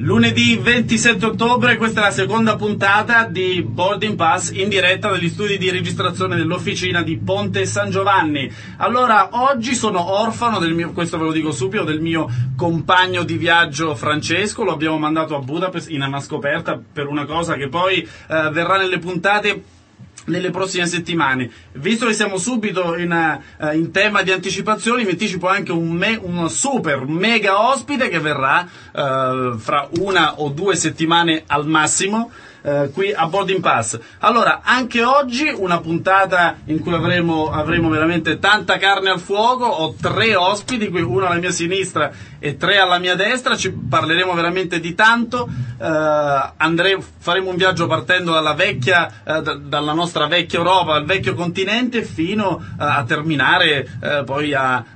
Lunedì 27 ottobre, questa è la seconda puntata di Boarding Pass in diretta dagli studi di registrazione dell'Officina di Ponte San Giovanni. Allora, oggi sono orfano del mio, questo ve lo dico subito, del mio compagno di viaggio Francesco. Lo abbiamo mandato a Budapest in una scoperta per una cosa che poi verrà nelle puntate nelle prossime settimane. Visto che siamo subito in tema di anticipazioni, vi anticipo anche un super mega ospite che verrà fra 1 o 2 settimane al massimo qui a Boarding Pass. Allora, anche oggi una puntata in cui avremo veramente tanta carne al fuoco. Ho 3 ospiti, qui uno alla mia sinistra e 3 alla mia destra. Ci parleremo veramente di tanto. Faremo un viaggio partendo dalla nostra vecchia Europa, al vecchio continente, fino a terminare poi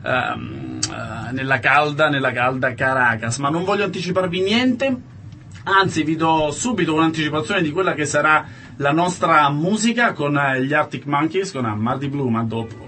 nella calda Caracas. Ma non voglio anticiparvi niente. Anzi, vi do subito un'anticipazione di quella che sarà la nostra musica con gli Arctic Monkeys, con Mardi Blue, ma dopo.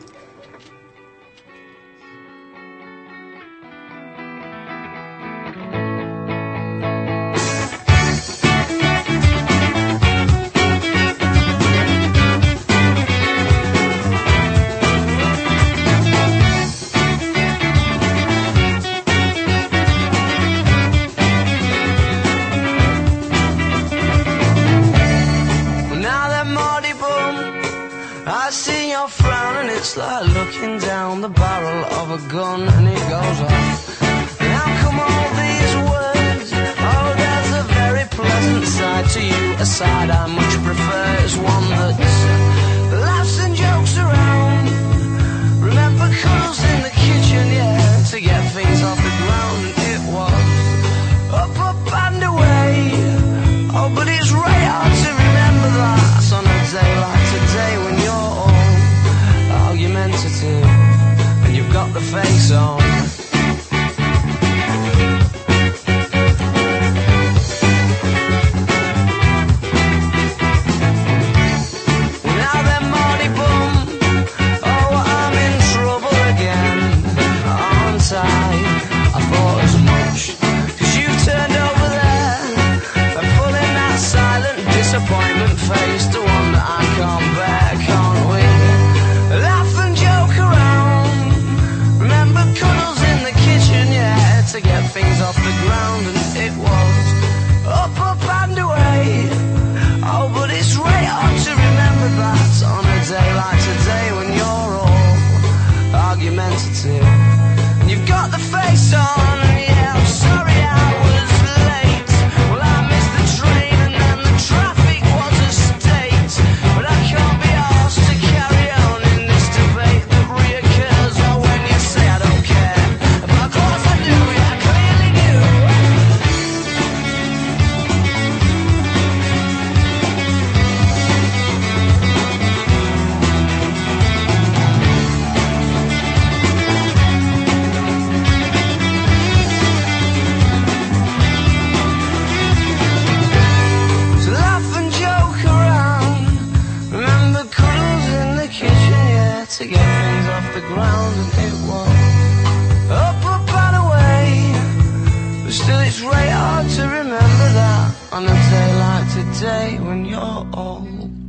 It's like looking down the barrel of a gun and it goes off. And how come all these words? Oh, there's a very pleasant side to you, a side I much prefer is one that laughs and jokes around. Remember cuddles in the kitchen, yeah, to get things off the ground. And it was up and away. Oh, but it's right hard to remember that on a day like today when you're all argumentative and you've got the face on. Now then, Marty Bum, oh, I'm in trouble again, aren't I? I thought as much, 'cause you turned over there and pulling that silent disappointment face, the one that I can't bear, can't we? Laugh and joke around. Remember cuddles in the kitchen, yeah, to get things off the ground. And it was up and away. Oh, but it's right hard to remember that on a day like today when you're all argumentative and you've got the face on. And yeah, I'm sorry I was late. Well, I missed the train and then the traffic was a state. But I can't be asked to carry on in this debate that reoccurs. Or when you say I don't care, but of course I do, yeah, I clearly do. So laugh and joke around. Remember cuddles in the kitchen, yeah, to get things off the ground. And it was up and away. But still it's right hard to remember that on a day like today when you're all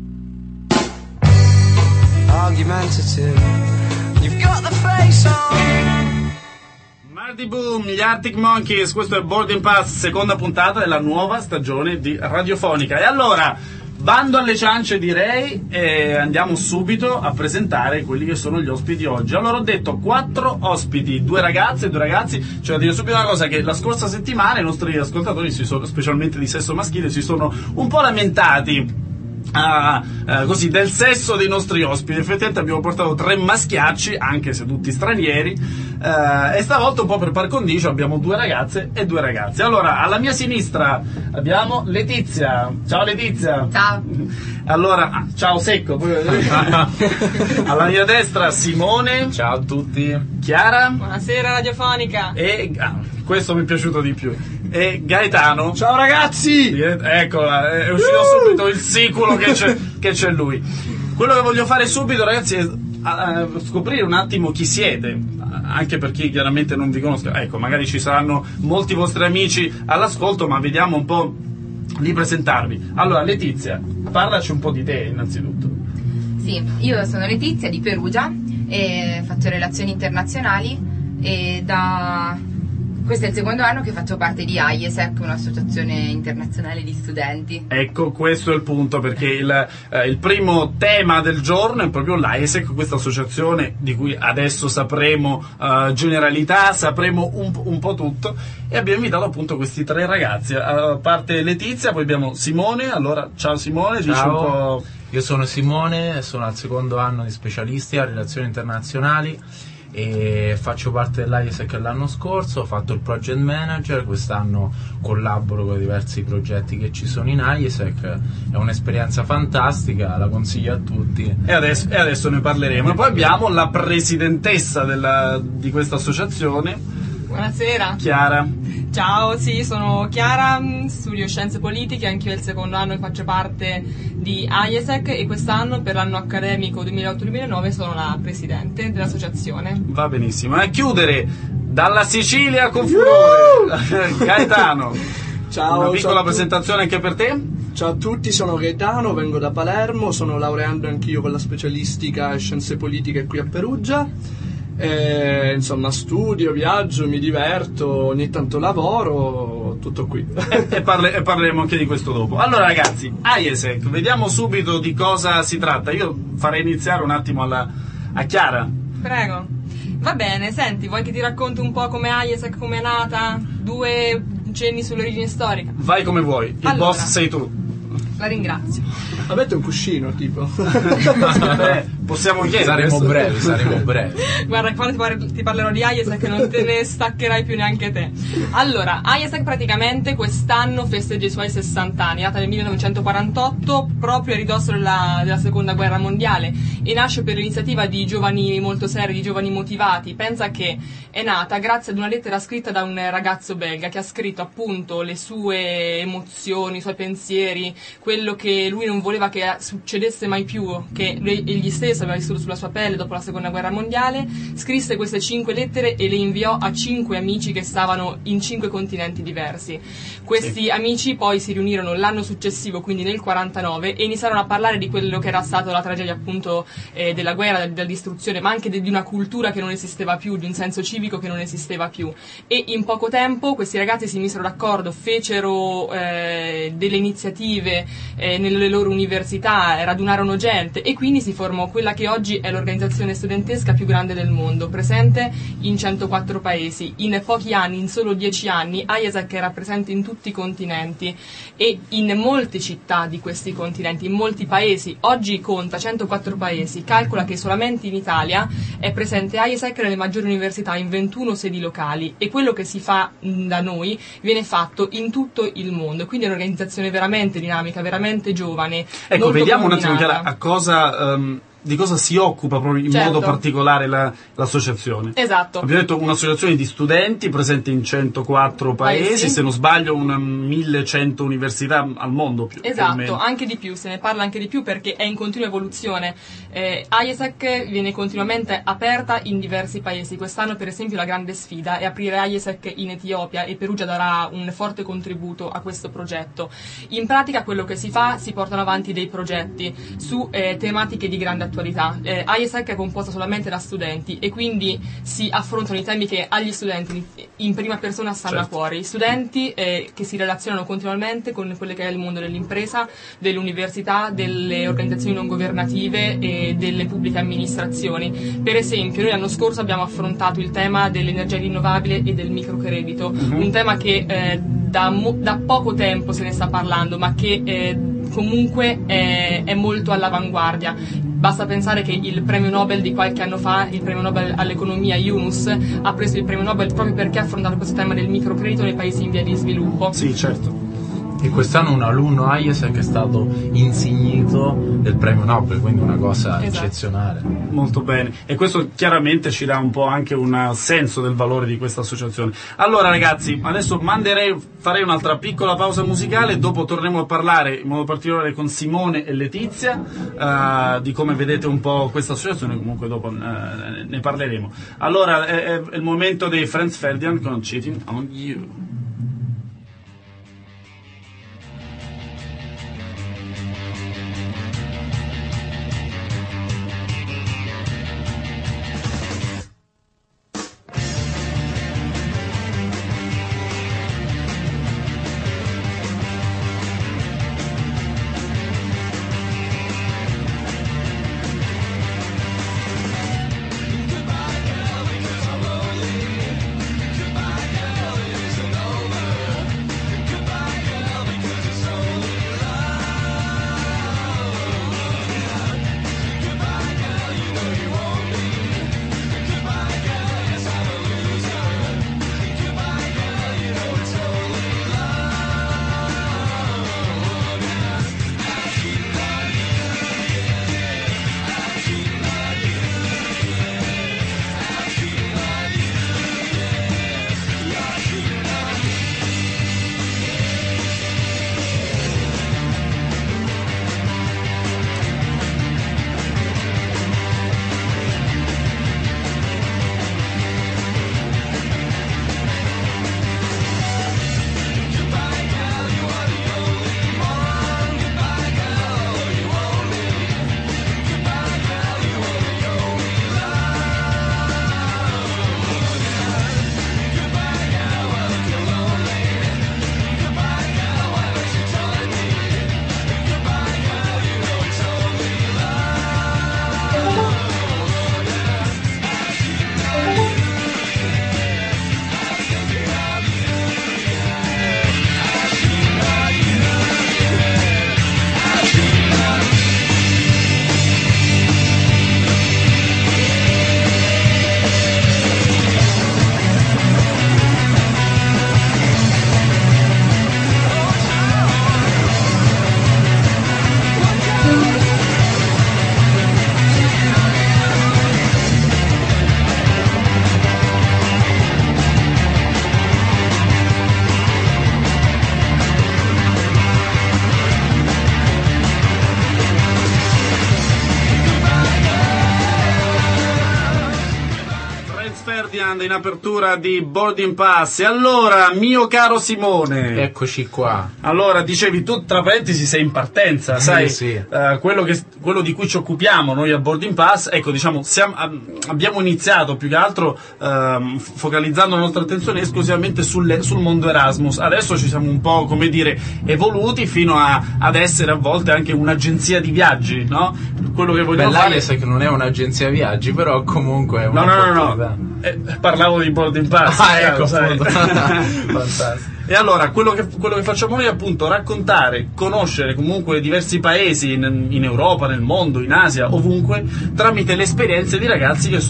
argumentative. You've got the face on. Mardi Boom, gli Arctic Monkeys, questo è Boarding Pass, seconda puntata della nuova stagione di Radiofonica. E allora, bando alle ciance direi, e andiamo subito a presentare quelli che sono gli ospiti di oggi. Allora, ho detto 4 ospiti, 2 ragazze e 2 ragazzi. Cioè, dire subito una cosa, che la scorsa settimana i nostri ascoltatori, specialmente di sesso maschile, si sono un po' lamentati così del sesso dei nostri ospiti. Effettivamente abbiamo portato 3 maschiacci, anche se tutti stranieri, e stavolta un po' per par condicio abbiamo 2 ragazze e 2 ragazzi. Allora, alla mia sinistra abbiamo Letizia. Ciao Letizia. Ciao. Allora, ciao Secco. Alla mia destra Simone. Ciao a tutti. Chiara. Buonasera Radiofonica. E questo mi è piaciuto di più. E Gaetano. Ciao ragazzi. Eccola, è uscito subito il siculo che c'è lui. Quello che voglio fare subito, ragazzi, è scoprire un attimo chi siete, anche per chi chiaramente non vi conosca. Ecco, magari ci saranno molti vostri amici all'ascolto, ma vediamo un po' di presentarvi. Allora, Letizia, parlaci un po' di te innanzitutto. Sì, io sono Letizia di Perugia e faccio relazioni internazionali e questo è il secondo anno che faccio parte di AIESEC, un'associazione internazionale di studenti. Ecco, questo è il punto, perché il primo tema del giorno è proprio l'AIESEC, questa associazione di cui adesso sapremo generalità, sapremo un po' tutto, e abbiamo invitato appunto questi 3 ragazzi, a parte Letizia, poi abbiamo Simone. Allora, ciao Simone, Ciao. dici un po'... Io sono Simone, sono al secondo anno di specialistica a relazioni internazionali e faccio parte dell'AIESEC l'anno scorso, ho fatto il project manager, quest'anno collaboro con diversi progetti che ci sono in AIESEC, è un'esperienza fantastica, la consiglio a tutti. E adesso ne parleremo. E poi abbiamo la presidentessa di questa associazione, Buonasera. Chiara. Ciao, sì, sono Chiara, studio scienze politiche, anch'io è il secondo anno che faccio parte di AIESEC e quest'anno per l'anno accademico 2008-2009 sono la presidente dell'associazione. Va benissimo. E a chiudere, dalla Sicilia con furore, Gaetano. Ciao, Una piccola ciao presentazione anche per te? Ciao a tutti, sono Gaetano, vengo da Palermo, sono laureando anch'io con la specialistica in scienze politiche qui a Perugia. Insomma, studio, viaggio, mi diverto, ogni tanto lavoro, tutto qui. E parleremo anche di questo dopo. Allora ragazzi, AIESEC, vediamo subito di cosa si tratta. Io farei iniziare un attimo a Chiara. Prego. Va bene, senti, vuoi che ti racconti un po' come AIESEC, come è nata? 2 cenni sull'origine storica. Vai come vuoi, il Allora. boss sei tu. La ringrazio. Avete un cuscino, tipo? Possiamo chiedere. Saremo brevi. Guarda, quando ti parlerò di AIESEC non te ne staccherai più neanche te. Allora, AIESEC praticamente quest'anno festeggia i suoi 60 anni, è nata nel 1948, proprio a ridosso della seconda guerra mondiale, e nasce per l'iniziativa di giovani molto seri, di giovani motivati. Pensa che è nata grazie ad una lettera scritta da un ragazzo belga che ha scritto appunto le sue emozioni, i suoi pensieri, quello che lui non voleva che succedesse mai più, che egli stesso aveva vissuto sulla sua pelle dopo la seconda guerra mondiale. Scrisse queste 5 lettere e le inviò a 5 amici che stavano in 5 continenti diversi. Questi amici poi si riunirono l'anno successivo, quindi nel 49, e iniziarono a parlare di quello che era stata la tragedia appunto della guerra, della distruzione, ma anche di una cultura che non esisteva più, di un senso civico che non esisteva più. E in poco tempo questi ragazzi si misero d'accordo, fecero delle iniziative nelle loro università, radunarono gente, e quindi si formò quella che oggi è l'organizzazione studentesca più grande del mondo, presente in 104 paesi. In pochi anni, in solo 10 anni, AIESEC era presente in tutti i continenti e in molte città di questi continenti, in molti paesi. Oggi conta 104 paesi. Calcola che solamente in Italia è presente AIESEC nelle maggiori università, in 21 sedi locali, e quello che si fa da noi viene fatto in tutto il mondo. Quindi è un'organizzazione veramente dinamica, veramente giovane. Ecco, vediamo un attimo coordinata. Chiara, di cosa si occupa proprio in Certo. modo particolare l'associazione. Esatto. Abbiamo detto un'associazione di studenti presente in 104 paesi, Paesi. se non sbaglio 1100 università al mondo più o Esatto, meno. anche di più, se ne parla anche di più perché è in continua evoluzione. AIESEC viene continuamente aperta in diversi paesi. Quest'anno per esempio la grande sfida è aprire AIESEC in Etiopia, e Perugia darà un forte contributo a questo progetto. In pratica quello che si fa, si portano avanti dei progetti su tematiche di grande attualità. AIESEC è composta solamente da studenti e quindi si affrontano i temi che agli studenti in prima persona stanno a cuore. I studenti che si relazionano continuamente con quello che è il mondo dell'impresa, dell'università, delle organizzazioni non governative e delle pubbliche amministrazioni. Per esempio, noi l'anno scorso abbiamo affrontato il tema dell'energia rinnovabile e del microcredito, un tema che da poco tempo se ne sta parlando, ma che comunque è molto all'avanguardia. Basta pensare che il premio Nobel di qualche anno fa, il premio Nobel all'economia Yunus, ha preso il premio Nobel proprio perché ha affrontato questo tema del microcredito nei paesi in via di sviluppo. Sì, certo. E quest'anno un alunno IESEC è stato insignito del premio Nobel, quindi una cosa eccezionale. Molto bene, e questo chiaramente ci dà un po' anche un senso del valore di questa associazione. Allora ragazzi, adesso farei un'altra piccola pausa musicale, dopo torneremo a parlare in modo particolare con Simone e Letizia di come vedete un po' questa associazione, comunque dopo ne parleremo. Allora è il momento dei Franz Ferdinand con Cheating on You. in apertura di Boarding Pass. E allora, mio caro Simone, eccoci qua. Allora, dicevi tu, tra parentesi, sei in partenza, sai? Sì. Quello di cui ci occupiamo noi a Boarding Pass, ecco, diciamo, abbiamo iniziato più che altro focalizzando la nostra attenzione esclusivamente sul mondo Erasmus. Adesso ci siamo un po', come dire, evoluti fino ad essere a volte anche un'agenzia di viaggi, no? Quello che vogliamo fare... l'AIESEC non è un'agenzia viaggi, però comunque è No. Parlavo di Boarding Pass. Ecco, sai. Fantastico. E allora, quello che facciamo noi è appunto raccontare, conoscere comunque diversi paesi in Europa, nel mondo, in Asia, ovunque, tramite le esperienze di ragazzi che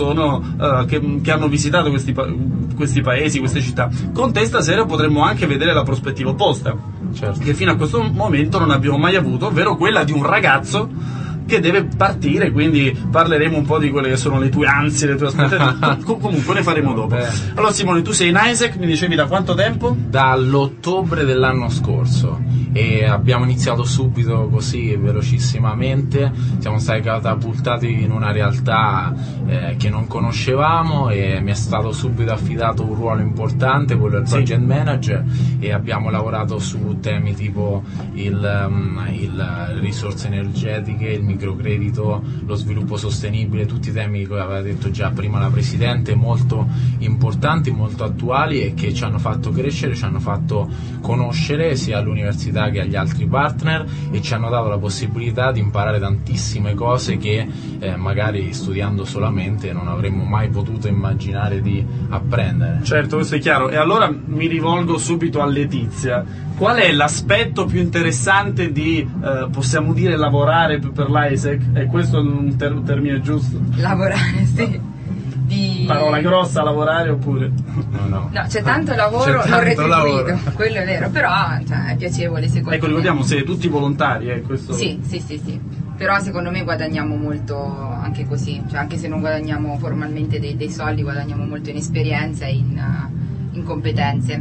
che hanno visitato questi paesi, queste città. Con te stasera potremmo anche vedere la prospettiva opposta, certo, che fino a questo momento non abbiamo mai avuto, ovvero quella di un ragazzo che deve partire, quindi parleremo un po' di quelle che sono le tue ansie, le tue aspettative. Comunque ne faremo dopo. Bene. Allora Simone, tu sei in ISEC, mi dicevi da quanto tempo? Dall'ottobre dell'anno scorso, e abbiamo iniziato subito così velocissimamente. Siamo stati catapultati in una realtà che non conoscevamo, e mi è stato subito affidato un ruolo importante, quello del project manager, e abbiamo lavorato su temi tipo il risorse energetiche, il microcredito, lo sviluppo sostenibile, tutti i temi che aveva detto già prima la Presidente, molto importanti, molto attuali, e che ci hanno fatto crescere, ci hanno fatto conoscere sia all'università che agli altri partner, e ci hanno dato la possibilità di imparare tantissime cose che magari studiando solamente non avremmo mai potuto immaginare di apprendere. Certo, questo è chiaro. E allora mi rivolgo subito a Letizia. Qual è l'aspetto più interessante di, possiamo dire, lavorare per l'ISEC? È questo un termine giusto? Lavorare, sì. parola grossa, lavorare oppure... No. No, c'è tanto lavoro C'è non tanto retribuito, lavoro. quello è vero, però cioè, è piacevole secondo Ecco, me. ricordiamo, siete tutti volontari, questo... Sì. Però secondo me guadagniamo molto anche così, cioè anche se non guadagniamo formalmente dei soldi, guadagniamo molto in esperienza e in competenze.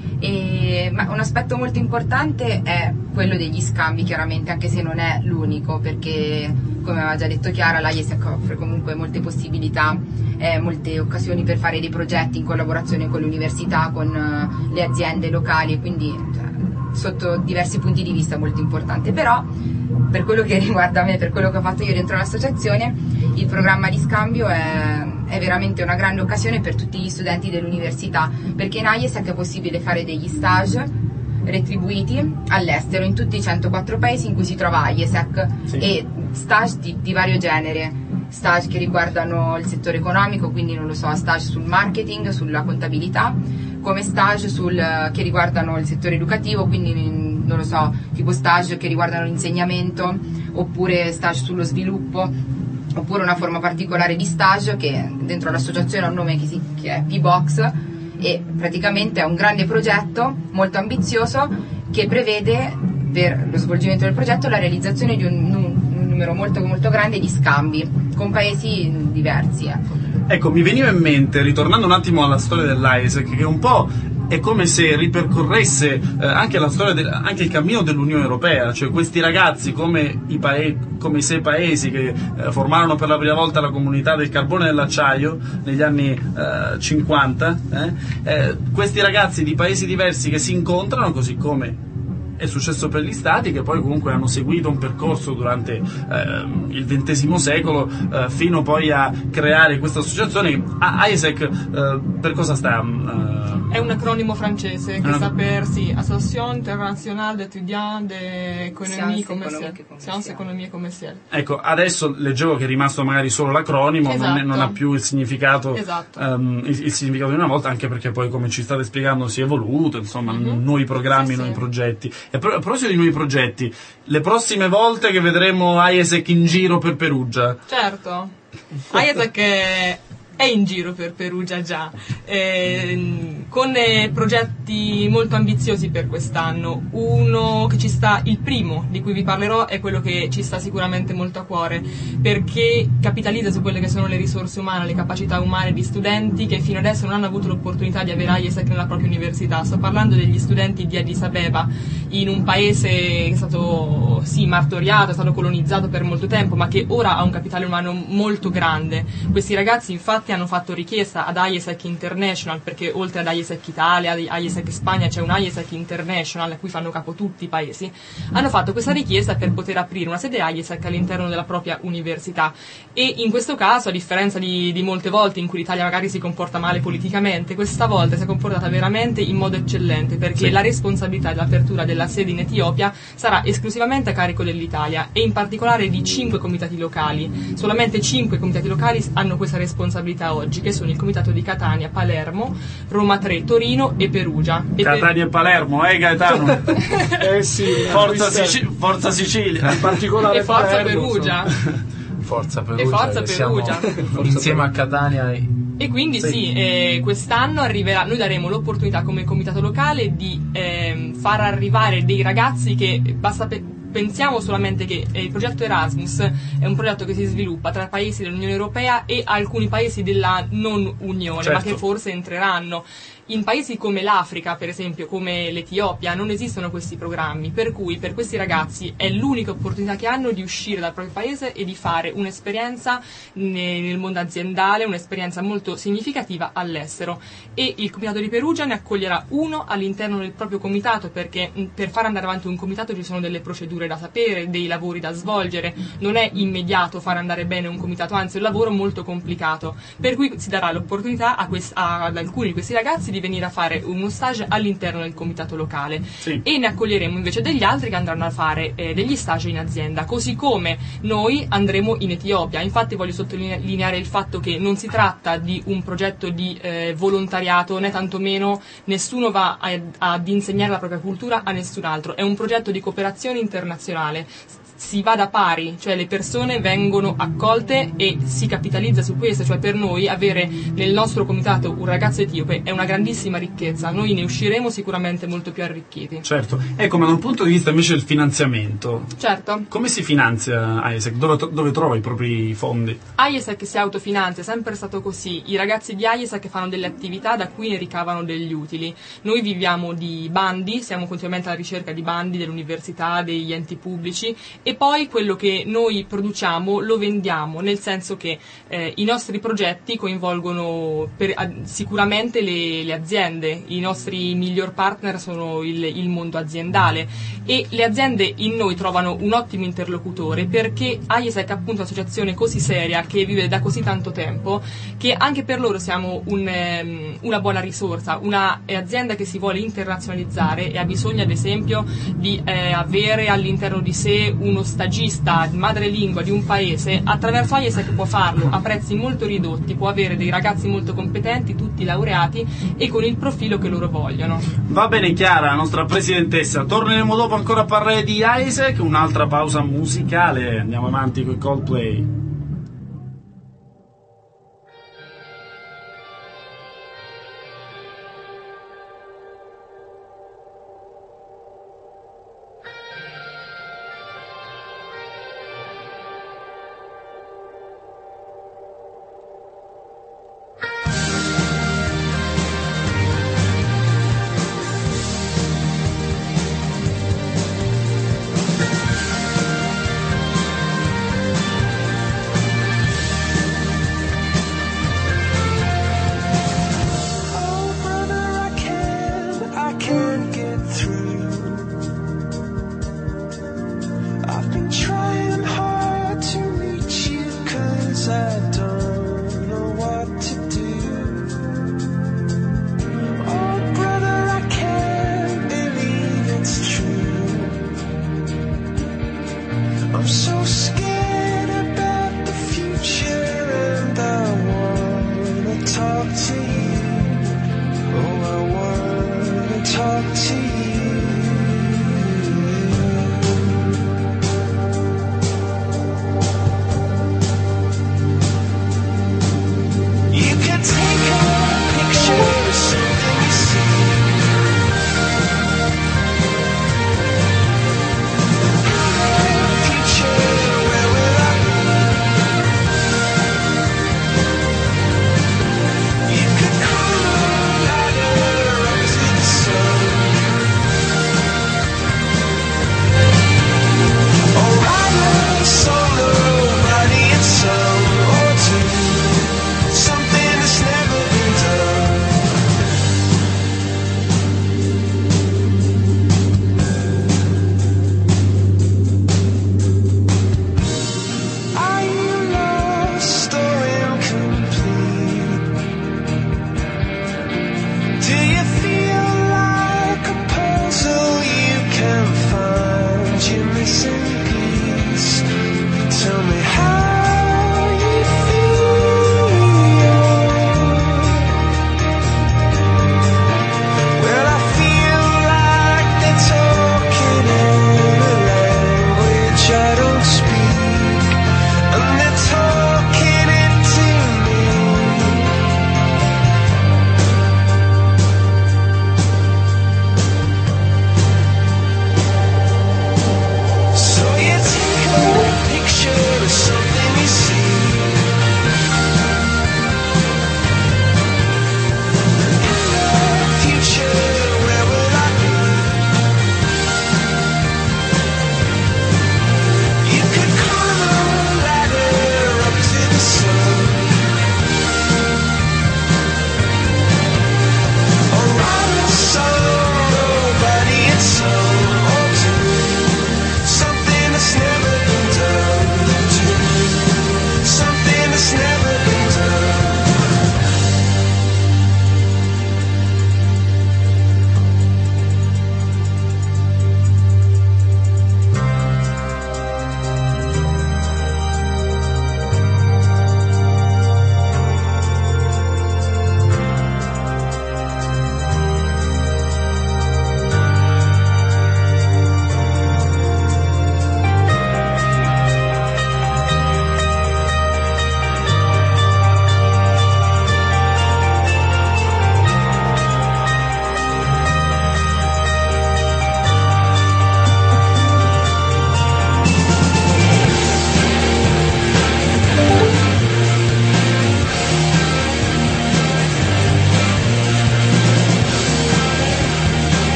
Ma un aspetto molto importante è quello degli scambi, chiaramente, anche se non è l'unico, perché come aveva già detto Chiara, l'AIESEC offre comunque molte possibilità, molte occasioni per fare dei progetti in collaborazione con le università, con le aziende locali, e quindi sotto diversi punti di vista molto importante. Però per quello che riguarda me, per quello che ho fatto io dentro l'associazione, il programma di scambio è veramente una grande occasione per tutti gli studenti dell'università, perché in AIESEC è possibile fare degli stage retribuiti all'estero in tutti i 104 paesi in cui si trova AIESEC, Sì. e stage di vario genere, stage che riguardano il settore economico, quindi non lo so, stage sul marketing, sulla contabilità, come stage che riguardano il settore educativo, quindi non lo so, tipo stage che riguardano l'insegnamento, oppure stage sullo sviluppo, oppure una forma particolare di stage che dentro l'associazione ha un nome che è P-Box, e praticamente è un grande progetto molto ambizioso che prevede per lo svolgimento del progetto la realizzazione di un numero molto molto grande di scambi con paesi diversi, Ecco, mi veniva in mente, ritornando un attimo alla storia dell'AIESEC, che un po' è come se ripercorresse anche la storia, anche il cammino dell'Unione Europea, cioè questi ragazzi come i 6 paesi che formarono per la prima volta la comunità del carbone e dell'acciaio negli anni 50, questi ragazzi di paesi diversi che si incontrano, così come è successo per gli stati, che poi comunque hanno seguito un percorso durante il XX secolo fino poi a creare questa associazione. AIESEC per cosa sta? È un acronimo francese che sta per Association Internationale d'Étudiants d'Économie Commerciale. Scienze, Economie e Commerciale. Ecco, adesso leggevo che è rimasto magari solo l'acronimo, Esatto. non ha più il significato, Esatto. il significato di una volta, anche perché poi, come ci state spiegando, si è evoluto, insomma, nuovi programmi, Sì, nuovi sì. progetti. E a proposito di nuovi progetti, le prossime volte che vedremo AIESEC in giro per Perugia? Certo, AIESEC è in giro per Perugia già, con progetti molto ambiziosi per quest'anno. Il primo di cui vi parlerò è quello che ci sta sicuramente molto a cuore, perché capitalizza su quelle che sono le risorse umane, le capacità umane di studenti che fino adesso non hanno avuto l'opportunità di avere AIESEC nella propria università. Sto parlando degli studenti di Addis Abeba, in un paese che è stato martoriato, è stato colonizzato per molto tempo, ma che ora ha un capitale umano molto grande. Questi ragazzi infatti hanno fatto richiesta ad AIESEC International, perché oltre ad AIESEC Italia, AIESEC Spagna, c'è un AIESEC International a cui fanno capo tutti i paesi. Hanno fatto questa richiesta per poter aprire una sede AIESEC all'interno della propria università, e in questo caso, a differenza di molte volte in cui l'Italia magari si comporta male politicamente, questa volta si è comportata veramente in modo eccellente, perché la responsabilità dell'apertura della sede in Etiopia sarà esclusivamente a carico dell'Italia, e in particolare di 5 comitati locali. Solamente 5 comitati locali hanno questa responsabilità oggi, che sono il comitato di Catania, Palermo, Roma 3, Torino e Perugia. Catania e Palermo, Gaetano? Sì, Forza Sicilia! in particolare E forza Palermo, Perugia. Forza Perugia, E forza che siamo Perugia. insieme a Catania E quindi quest'anno arriverà, noi daremo l'opportunità come comitato locale di far arrivare dei ragazzi che pensiamo solamente che il progetto Erasmus è un progetto che si sviluppa tra paesi dell'Unione Europea e alcuni paesi della non Unione, Certo. ma che forse entreranno. In paesi come l'Africa, per esempio, come l'Etiopia, non esistono questi programmi, per cui per questi ragazzi è l'unica opportunità che hanno di uscire dal proprio paese e di fare un'esperienza nel mondo aziendale, un'esperienza molto significativa all'estero. E il comitato di Perugia ne accoglierà uno all'interno del proprio comitato, perché per far andare avanti un comitato ci sono delle procedure da sapere, dei lavori da svolgere, non è immediato far andare bene un comitato, anzi è un lavoro molto complicato, per cui si darà l'opportunità ad alcuni di questi ragazzi di di venire a fare uno stage all'interno del comitato locale. Sì. E ne accoglieremo invece degli altri che andranno a fare degli stage in azienda, così come noi andremo in Etiopia. Infatti voglio sottolineare il fatto che non si tratta di un progetto di volontariato, né tantomeno nessuno va ad insegnare la propria cultura a nessun altro, è un progetto di cooperazione internazionale. Si va da pari, cioè le persone vengono accolte e si capitalizza su questo, cioè per noi avere nel nostro comitato un ragazzo etiope è una grandissima ricchezza, noi ne usciremo sicuramente molto più arricchiti. Certo, ecco, ma da un punto di vista invece del finanziamento, Certo. come si finanzia IESEC? Dove trova i propri fondi? IESEC si autofinanzia, è sempre stato così. I ragazzi di IESEC fanno delle attività da cui ne ricavano degli utili. Noi viviamo di bandi, siamo continuamente alla ricerca di bandi dell'università, degli enti pubblici, e poi quello che noi produciamo lo vendiamo, nel senso che i nostri progetti coinvolgono sicuramente le aziende. I nostri miglior partner sono il mondo aziendale, e le aziende in noi trovano un ottimo interlocutore, perché IESEC è appunto un'associazione così seria che vive da così tanto tempo che anche per loro siamo una buona risorsa. Una azienda che si vuole internazionalizzare e ha bisogno ad esempio di avere all'interno di sé uno stagista madrelingua di un paese, attraverso IESEC può farlo a prezzi molto ridotti, può avere dei ragazzi molto competenti, tutti laureati e con il profilo che loro vogliono. Va bene Chiara, la nostra presidentessa, torneremo dopo ancora a parlare di IESEC, un'altra pausa musicale, andiamo avanti con Coldplay.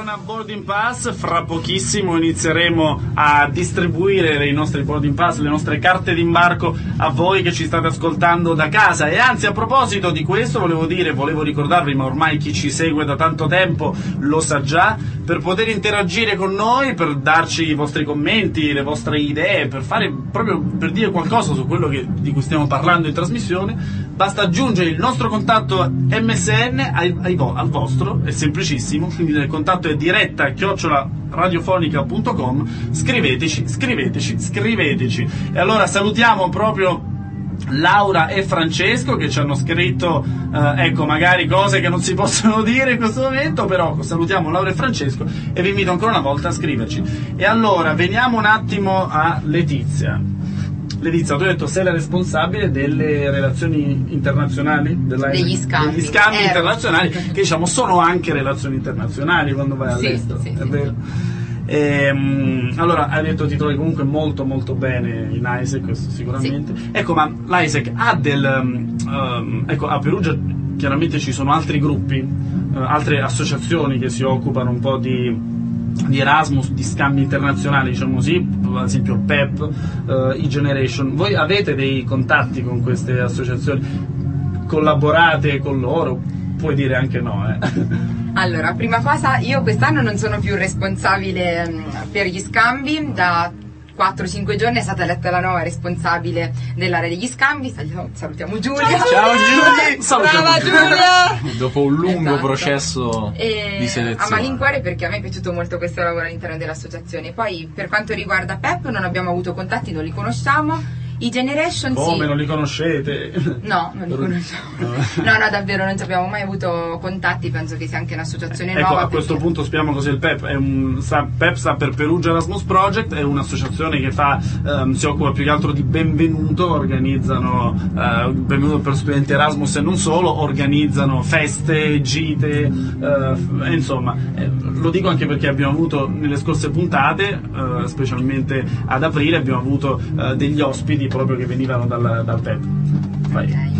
funziona Boarding Pass. Fra pochissimo inizieremo a distribuire i nostri Boarding Pass, le nostre carte d'imbarco a voi che ci state ascoltando da casa. E anzi, a proposito di questo volevo ricordarvi, ma ormai chi ci segue da tanto tempo lo sa già, per poter interagire con noi, per darci i vostri commenti, le vostre idee, per dire qualcosa su quello di cui stiamo parlando in trasmissione, basta aggiungere il nostro contatto MSN al vostro, è semplicissimo, quindi il contatto è diretta@radiofonica.com. Scriveteci. E allora salutiamo proprio Laura e Francesco che ci hanno scritto magari cose che non si possono dire in questo momento, però salutiamo Laura e Francesco e vi invito ancora una volta a scriverci. E allora veniamo un attimo a Letizia, tu hai detto sei la responsabile delle relazioni internazionali, degli scambi internazionali, che diciamo sono anche relazioni internazionali quando vai all'estero, sì. È vero? Allora hai detto ti trovi comunque molto molto bene in AIESEC, questo sicuramente. Sì. Ecco, ma l'AIESEC ha a Perugia chiaramente ci sono altri gruppi, altre associazioni che si occupano un po' di Erasmus, di scambi internazionali, diciamo così, ad esempio PEP, eGeneration. Voi avete dei contatti con queste associazioni? Collaborate con loro? Puoi dire anche no, Allora, prima cosa, io quest'anno non sono più responsabile per gli scambi. Da 4-5 giorni è stata eletta la nuova responsabile dell'area degli scambi. Salutiamo Giulia. Ciao Giulia! Brava Giulia! Dopo un lungo Esatto. processo di selezione. A malincuore, perché a me è piaciuto molto questo lavoro all'interno dell'associazione. Poi per quanto riguarda PEP non abbiamo avuto contatti, non li conosciamo. eGeneration Come, sì. non li conoscete? No, non li conosciamo. No, davvero non ci abbiamo mai avuto contatti, penso che sia anche un'associazione Ecco, nuova. a questo punto spieghiamo cos'è il PEP. PEP sta per Perugia Erasmus Project, è un'associazione che si occupa più che altro di benvenuto, organizzano benvenuto per studenti Erasmus e non solo, organizzano feste, gite, insomma, lo dico anche perché abbiamo avuto nelle scorse puntate, specialmente ad aprile, abbiamo avuto degli ospiti proprio che venivano dal PEP. Vai. Ok.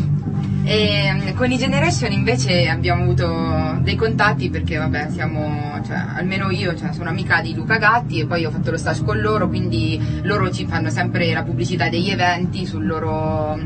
E con eGeneration invece abbiamo avuto dei contatti perché vabbè almeno io sono amica di Luca Gatti e poi ho fatto lo stage con loro, quindi loro ci fanno sempre la pubblicità degli eventi sul loro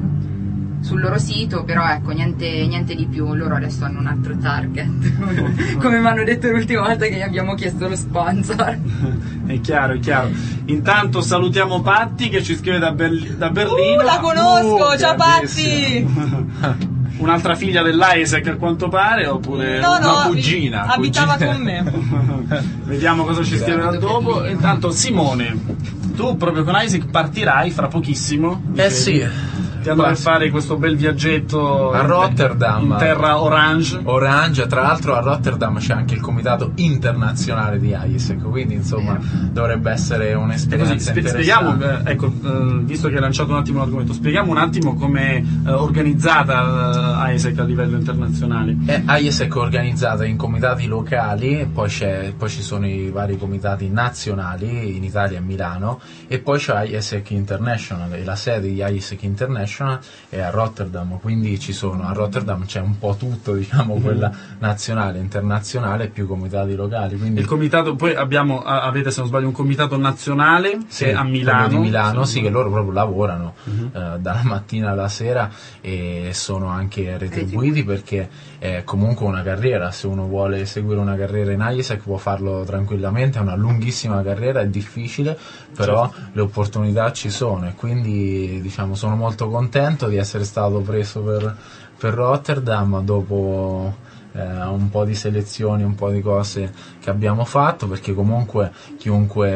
sito, però ecco niente di più. Loro adesso hanno un altro target come mi hanno detto l'ultima volta che gli abbiamo chiesto lo sponsor. È chiaro. Intanto salutiamo Patti che ci scrive da Berlino. La conosco, ciao grandissimo. Patti! Un'altra figlia dell'AIESEC a quanto pare, oppure una cugina. Abitava con me. Vediamo cosa ci scrive da dopo. Intanto Simone, tu proprio con AIESEC partirai fra pochissimo. Sì. Ti andrai a fare questo bel viaggetto a Rotterdam, in terra orange. Tra l'altro a Rotterdam c'è anche il comitato internazionale di AIESEC, quindi insomma dovrebbe essere un'esperienza interessante. Spieghiamo, visto che hai lanciato un attimo l'argomento, spieghiamo un attimo com'è organizzata AIESEC a livello internazionale. AIESEC è organizzata in comitati locali, poi ci sono i vari comitati nazionali in Italia e a Milano, e poi c'è AIESEC International, e la sede di AIESEC International è a Rotterdam, quindi a Rotterdam c'è un po' tutto, diciamo, quella nazionale, internazionale e più comitati locali. Quindi il comitato, poi avete se non sbaglio un comitato nazionale che è a Milano. Di Milano, sì, che loro proprio lavorano dalla mattina alla sera e sono anche retribuiti perché è comunque una carriera. Se uno vuole seguire una carriera in AIESEC può farlo tranquillamente, è una lunghissima carriera, è difficile, però le opportunità ci sono, e quindi diciamo sono molto contento di essere stato preso per Rotterdam dopo un po' di selezioni, un po' di cose che abbiamo fatto, perché comunque chiunque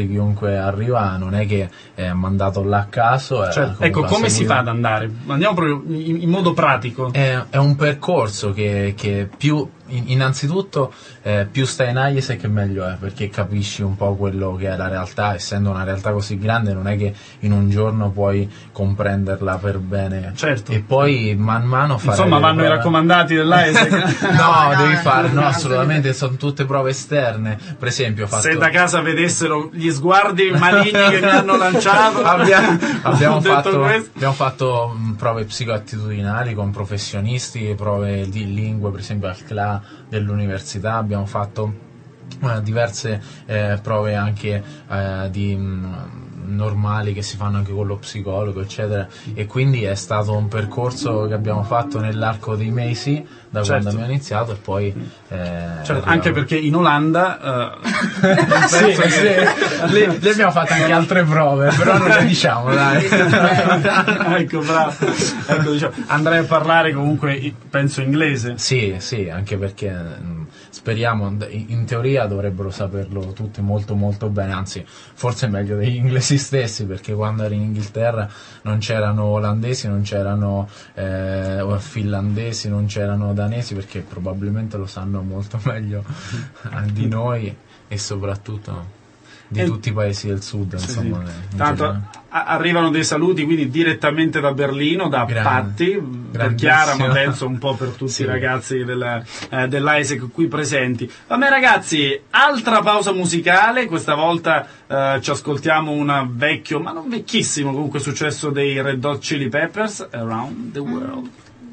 arriva non è che è mandato là a caso. Ecco, come si fa ad andare? Andiamo proprio in modo pratico. È un percorso che più innanzitutto più stai in AIESEC meglio è, perché capisci un po' quello che è la realtà. Essendo una realtà così grande non è che in un giorno puoi comprenderla per bene, certo. E poi man mano fare, insomma, vanno i raccomandati dell'AIESEC. devi fare assolutamente, sono tutte prove esterne. Per esempio se da casa vedessero gli sguardi maligni che mi hanno lanciato, abbiamo fatto prove psicoattitudinali con professionisti, prove di lingue, per esempio al CLA dell'università, abbiamo fatto diverse prove anche normali che si fanno anche con lo psicologo, eccetera, e quindi è stato un percorso che abbiamo fatto nell'arco dei mesi da quando abbiamo iniziato, e poi anche perché in Olanda lì abbiamo fatto anche altre prove, però non le diciamo, dai. Ecco, bravo. Ecco, diciamo, andrai a parlare comunque, penso, inglese. Sì, anche perché speriamo, in teoria dovrebbero saperlo tutti molto molto bene, anzi forse meglio degli inglesi stessi, perché quando ero in Inghilterra non c'erano olandesi, non c'erano finlandesi, non c'erano danesi, perché probabilmente lo sanno molto meglio di noi, e soprattutto di tutti i paesi del sud, insomma. Sì. Tanto arrivano dei saluti quindi direttamente da Berlino, da Patti, per Chiara, ma penso un po' per tutti i ragazzi dell'AIESEC qui presenti. Vabbè ragazzi, altra pausa musicale, questa volta ci ascoltiamo un vecchio, ma non vecchissimo, comunque successo dei Red Hot Chili Peppers, Around the World.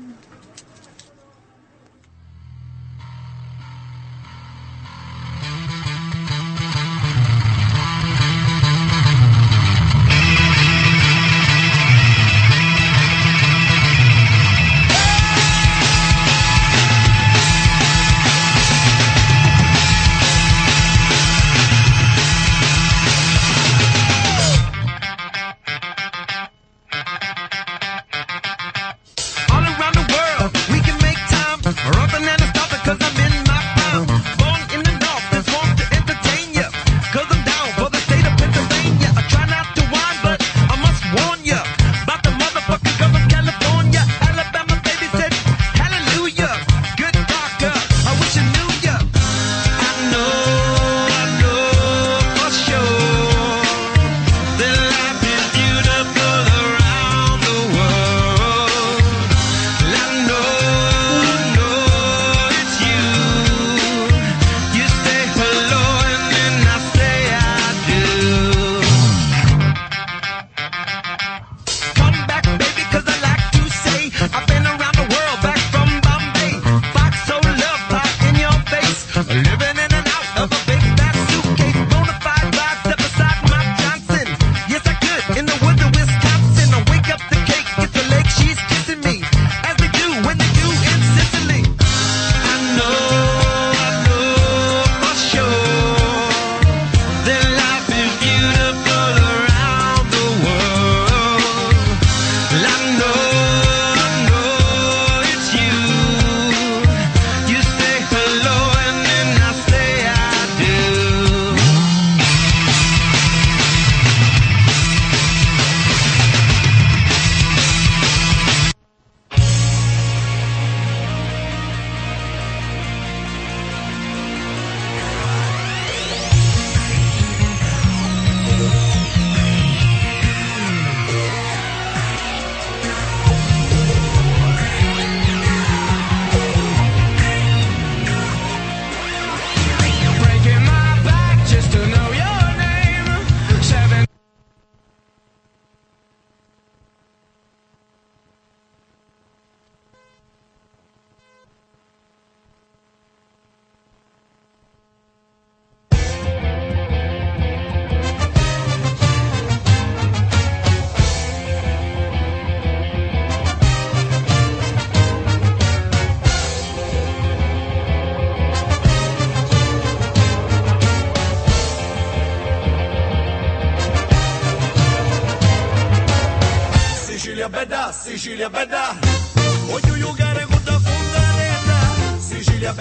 Sicilia bella, voglio giocare con la fontanella. Sicilia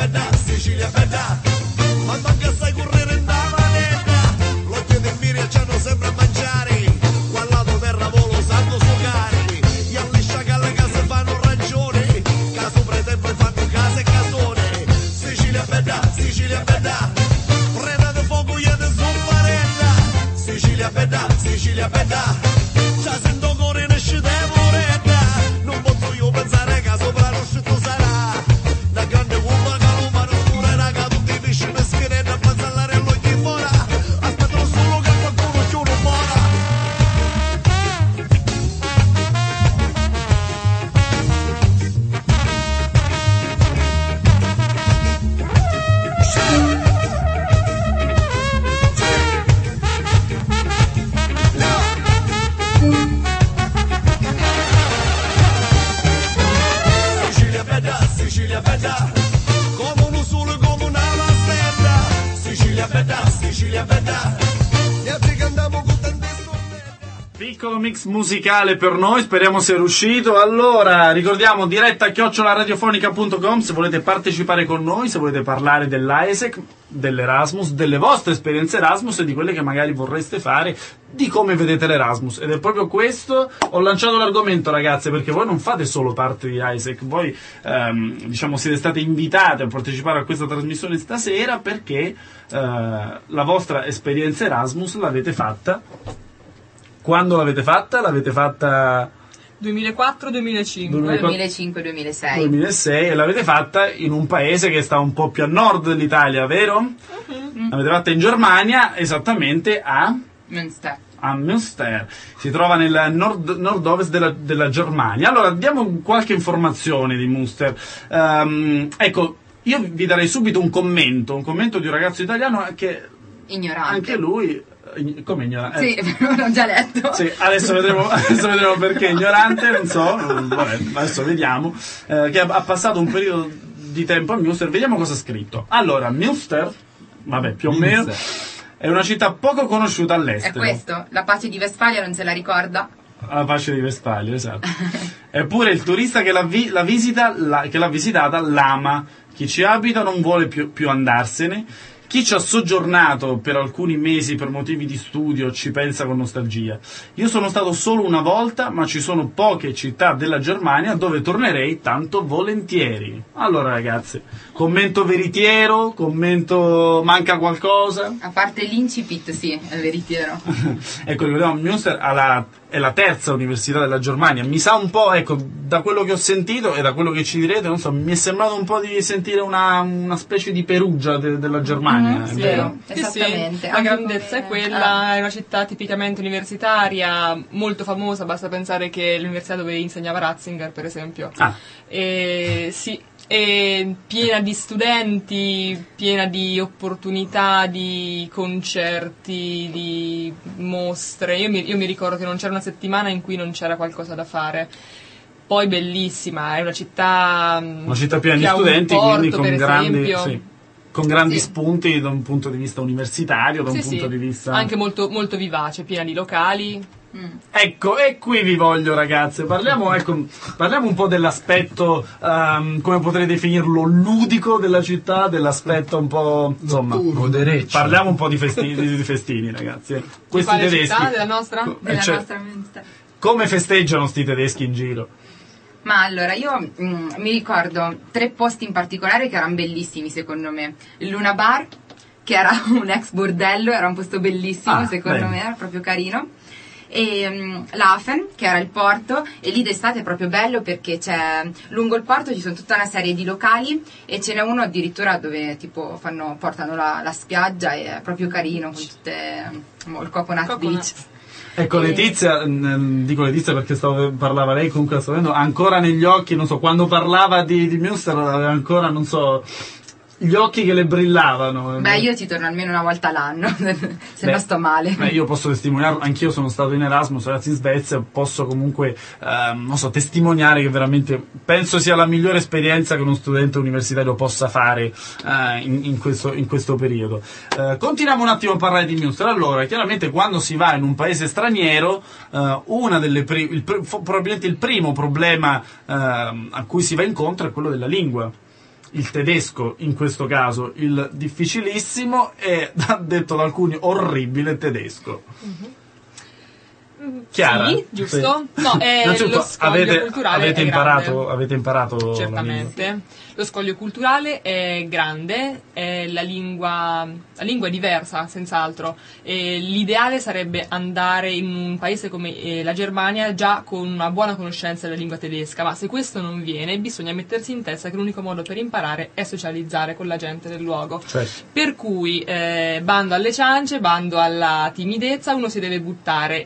bella, ma manca sai correre in vanetta. L'occhio del Miria c'hanno sempre a mangiare, qua al lato terra volo sanno sucare. Gli alliscia che alle case fanno ragione, caso pretempo fanno case e casone. Sicilia bella, preda di fuoco io te soffarella. Sicilia bella, c'ha sento cuore nasce devoretta. Non posso io Sicilia bella, come un sole, come una stella. Sicilia bella, Sicilia bella, gli altri cantiamo con tante stornelle. Piccolo mix musicale per noi, speriamo sia riuscito. Allora, ricordiamo diretta @radiofonica.com se volete partecipare con noi, se volete parlare dell'AIESEC, dell'Erasmus, delle vostre esperienze Erasmus e di quelle che magari vorreste fare, di come vedete l'Erasmus. Ed è proprio questo, ho lanciato l'argomento, ragazze, perché voi non fate solo parte di AIESEC, voi diciamo siete state invitate a partecipare a questa trasmissione stasera perché la vostra esperienza Erasmus l'avete fatta. Quando l'avete fatta? L'avete fatta 2004-2005. 2005-2006. 2006 e l'avete fatta in un paese che sta un po' più a nord dell'Italia, vero? L'avete fatta in Germania, esattamente a Münster. Si trova nel nord-ovest della Germania. Allora, diamo qualche informazione di Münster. Ecco, io vi darei subito un commento di un ragazzo italiano che ignorante. Anche lui come ignorante? Sì, l'ho già letto. Sì, adesso vedremo perché ignorante, non so, vabbè, adesso vediamo, che ha passato un periodo di tempo a Münster, vediamo cosa ha scritto. Allora, Münster, vabbè, più o meno, è una città poco conosciuta all'estero. È questo, la pace di Vestfalia non se la ricorda? La pace di Vestfalia, esatto. Eppure il turista che l'ha visitata l'ama, chi ci abita non vuole più andarsene. Chi ci ha soggiornato per alcuni mesi per motivi di studio ci pensa con nostalgia. Io sono stato solo una volta, ma ci sono poche città della Germania dove tornerei tanto volentieri. Allora ragazzi, commento veritiero, commento manca qualcosa? A parte l'incipit, sì, è veritiero. Ecco, ricordiamo, Münster è la terza università della Germania. Mi sa un po', ecco, da quello che ho sentito e da quello che ci direte, non so, mi è sembrato un po' di sentire una specie di Perugia della Germania. Sì, vero? esattamente. Sì, la grandezza è quella, è una città tipicamente universitaria, molto famosa, basta pensare che l'università dove insegnava Ratzinger, per esempio. Sì, è piena di studenti, piena di opportunità, di concerti, di mostre. Io mi ricordo che non c'era una settimana in cui non c'era qualcosa da fare. Poi bellissima, è una città piena di studenti, quindi con grandi Sì. spunti da un punto di vista universitario, da un punto di vista anche molto, molto vivace, piena di locali. Ecco, e qui vi voglio, ragazze, parliamo un po' dell'aspetto, come potrei definirlo, ludico della città, dell'aspetto un po', insomma, godereccio. Parliamo un po' di festini, ragazzi. Questi quale tedeschi, città? Della nostra? Della nostra Münster. come festeggiano sti tedeschi in giro? Ma allora, io mi ricordo 3 posti in particolare che erano bellissimi secondo me. Il Luna Bar, che era un ex bordello, era un posto bellissimo secondo me, era proprio carino. E l'Hafen, che era il porto, e lì d'estate è proprio bello perché lungo il porto ci sono tutta una serie di locali e ce n'è uno addirittura dove tipo portano la spiaggia e è proprio carino con tutte il Coconut Beach. Ecco, Letizia, dico Letizia perché parlava lei, comunque sto vedendo ancora negli occhi, non so, quando parlava di Münster aveva ancora, non so, gli occhi che le brillavano. Beh, io ci torno almeno una volta l'anno, se no sto male. Io posso testimoniare, anch'io sono stato in Erasmus, ragazzi, in Svezia, posso comunque, non so, testimoniare che veramente penso sia la migliore esperienza che uno studente universitario possa fare in questo periodo. Continuiamo un attimo a parlare di Münster. Allora, chiaramente quando si va in un paese straniero, probabilmente il primo problema a cui si va incontro è quello della lingua. Il tedesco, in questo caso, il difficilissimo e, detto da alcuni, orribile tedesco. Chiara? Sì, giusto? Sì. No, lo scoglio culturale avete è imparato la certamente. Lo scoglio culturale è grande, la lingua è diversa, senz'altro. L'ideale sarebbe andare in un paese come la Germania già con una buona conoscenza della lingua tedesca, ma se questo non viene bisogna mettersi in testa che l'unico modo per imparare è socializzare con la gente del luogo. Certo. Per cui bando alle ciance, bando alla timidezza, uno si deve buttare e si fa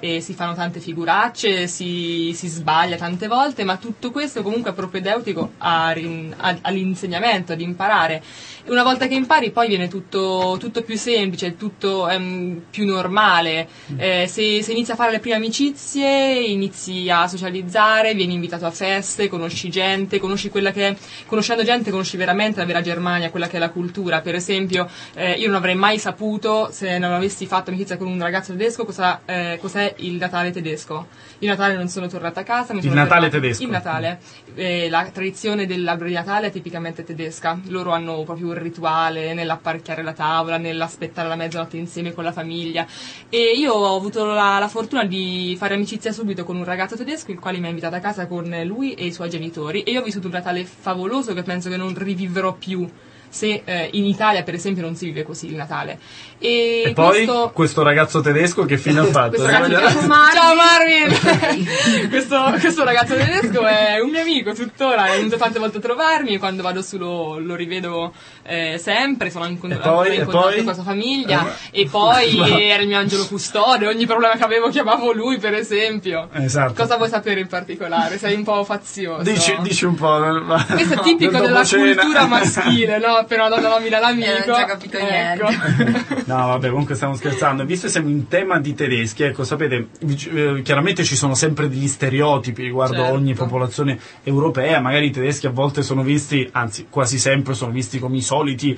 fanno tante figuracce, si sbaglia tante volte, ma tutto questo comunque è propedeutico all'insegnamento, ad imparare. E una volta che impari poi viene tutto più semplice, tutto più normale. Se inizi a fare le prime amicizie, inizi a socializzare, vieni invitato a feste, conosci gente, conoscendo gente conosci veramente la vera Germania, quella che è la cultura. Per esempio, io non avrei mai saputo, se non avessi fatto amicizia con un ragazzo tedesco, cos'è il Natale tedesco. Il Natale non sono tornata a casa. Il Natale tedesco. Il Natale. La tradizione dell'albero di Natale è tipicamente tedesca. Loro hanno proprio un rituale nell'apparecchiare la tavola, nell'aspettare la mezzanotte insieme con la famiglia. E io ho avuto la fortuna di fare amicizia subito con un ragazzo tedesco, il quale mi ha invitato a casa con lui e i suoi genitori. E io ho vissuto un Natale favoloso che penso che non rivivrò più se in Italia per esempio non si vive così il Natale. E poi questo ragazzo tedesco che fine ha fatto? Ciao Marvin! questo ragazzo tedesco è un mio amico tuttora, è venuto tante volte a trovarmi, quando vado su lo rivedo sempre, sono ancora in contatto con la sua famiglia, e poi era il mio angelo custode, ogni problema che avevo chiamavo lui per esempio. Esatto. Cosa vuoi sapere in particolare? Sei un po' fazioso. Dici un po'. Questo è tipico della cultura maschile, no? Per una donna nomina l'amico. Non ci ha capito niente. No, vabbè, comunque stiamo scherzando. Visto che siamo in tema di tedeschi, ecco, sapete, chiaramente ci sono sempre degli stereotipi riguardo ogni popolazione europea. Magari i tedeschi a volte sono visti, anzi quasi sempre sono visti come i soliti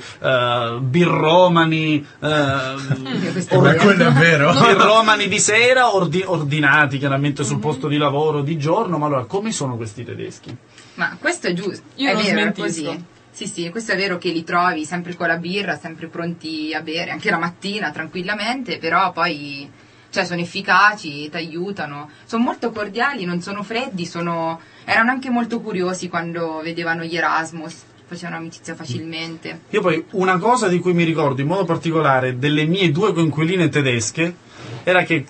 birromani, quello è vero. Birromani di sera, ordinati chiaramente sul posto di lavoro di giorno. Ma allora, come sono questi tedeschi? Ma questo è giusto, io è lo vero, è smentisco. così. Sì, questo è vero che li trovi sempre con la birra, sempre pronti a bere, anche la mattina tranquillamente, però poi sono efficaci, ti aiutano, sono molto cordiali, non sono freddi, erano anche molto curiosi quando vedevano gli Erasmus, facevano amicizia facilmente. Io poi una cosa di cui mi ricordo in modo particolare delle mie 2 coinquiline tedesche era che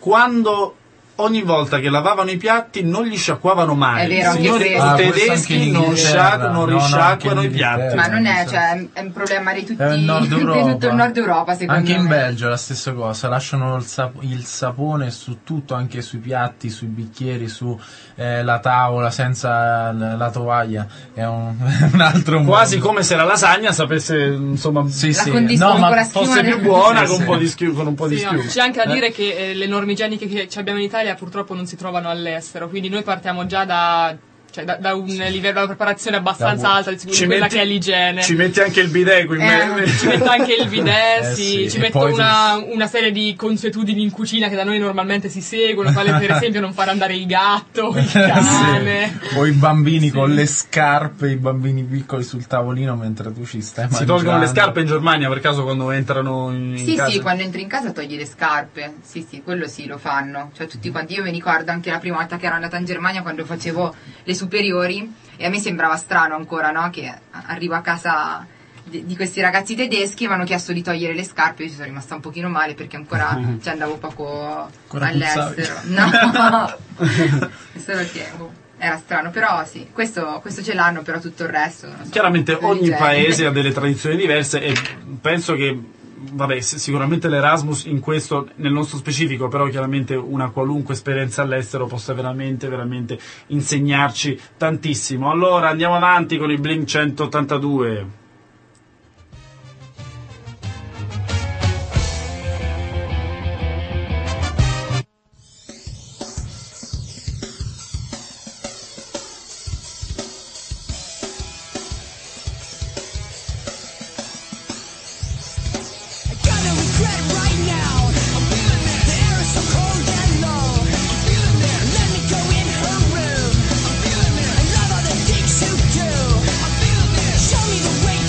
ogni volta che lavavano i piatti non li sciacquavano mai. È vero, signori, i tedeschi non risciacquano i piatti. Ma non è, è un problema di tutti, Nord Europa. di tutto il Nord Europa, secondo anche me. in Belgio la stessa cosa, lasciano il sapone su tutto, anche sui piatti, sui bicchieri, su la tavola, senza la tovaglia. È un altro quasi mondo. come se la lasagna sapesse, insomma, ma fosse più buona con un po' di schiuma. No, c'è anche da dire che le norme igieniche che abbiamo in Italia purtroppo non si trovano all'estero, quindi noi partiamo già da un livello di preparazione abbastanza alto di quella che è l'igiene. Ci metti anche il bidet qui ci metto anche il bidet, sì. Ci metto una serie di consuetudini in cucina che da noi normalmente si seguono, quale per esempio non fare andare il gatto, il cane. O i bambini con le scarpe, i bambini piccoli sul tavolino mentre tu ci stai mangiando. Si tolgono le scarpe in Germania per caso quando entrano in casa? Sì, quando entri in casa togli le scarpe, sì, quello sì, lo fanno, tutti quanti. Io mi ricordo anche la prima volta che ero andata in Germania, quando facevo le superiori, e a me sembrava strano ancora, no? Che arrivo a casa di questi ragazzi tedeschi e mi hanno chiesto di togliere le scarpe. Io ci sono rimasta un pochino male perché ancora andavo poco all'estero. No, solo che era strano, però sì, questo ce l'hanno, però tutto il resto non so, chiaramente ogni paese ha delle tradizioni diverse, e penso che sicuramente l'Erasmus in questo, nel nostro specifico, però chiaramente una qualunque esperienza all'estero possa veramente insegnarci tantissimo. Allora andiamo avanti con il Blink 182. Show me the way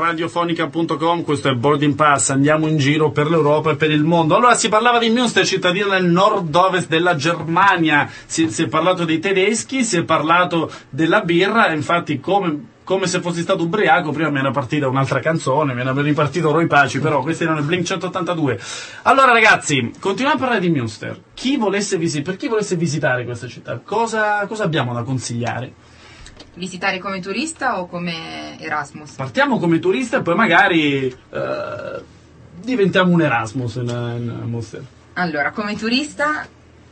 radiofonica.com, questo è Boarding Pass, andiamo in giro per l'Europa e per il mondo. Allora si parlava di Münster, cittadina del nord-ovest della Germania, si è parlato dei tedeschi, si è parlato della birra, e infatti come se fossi stato ubriaco, prima mi era partita un'altra canzone, mi era ripartito Roy Paci, però questi erano il Blink 182. Allora ragazzi, continuiamo a parlare di Münster. Per chi volesse visitare questa città, cosa abbiamo da consigliare? Visitare come turista o come Erasmus? Partiamo come turista e poi magari diventiamo un Erasmus in Münster. Allora, come turista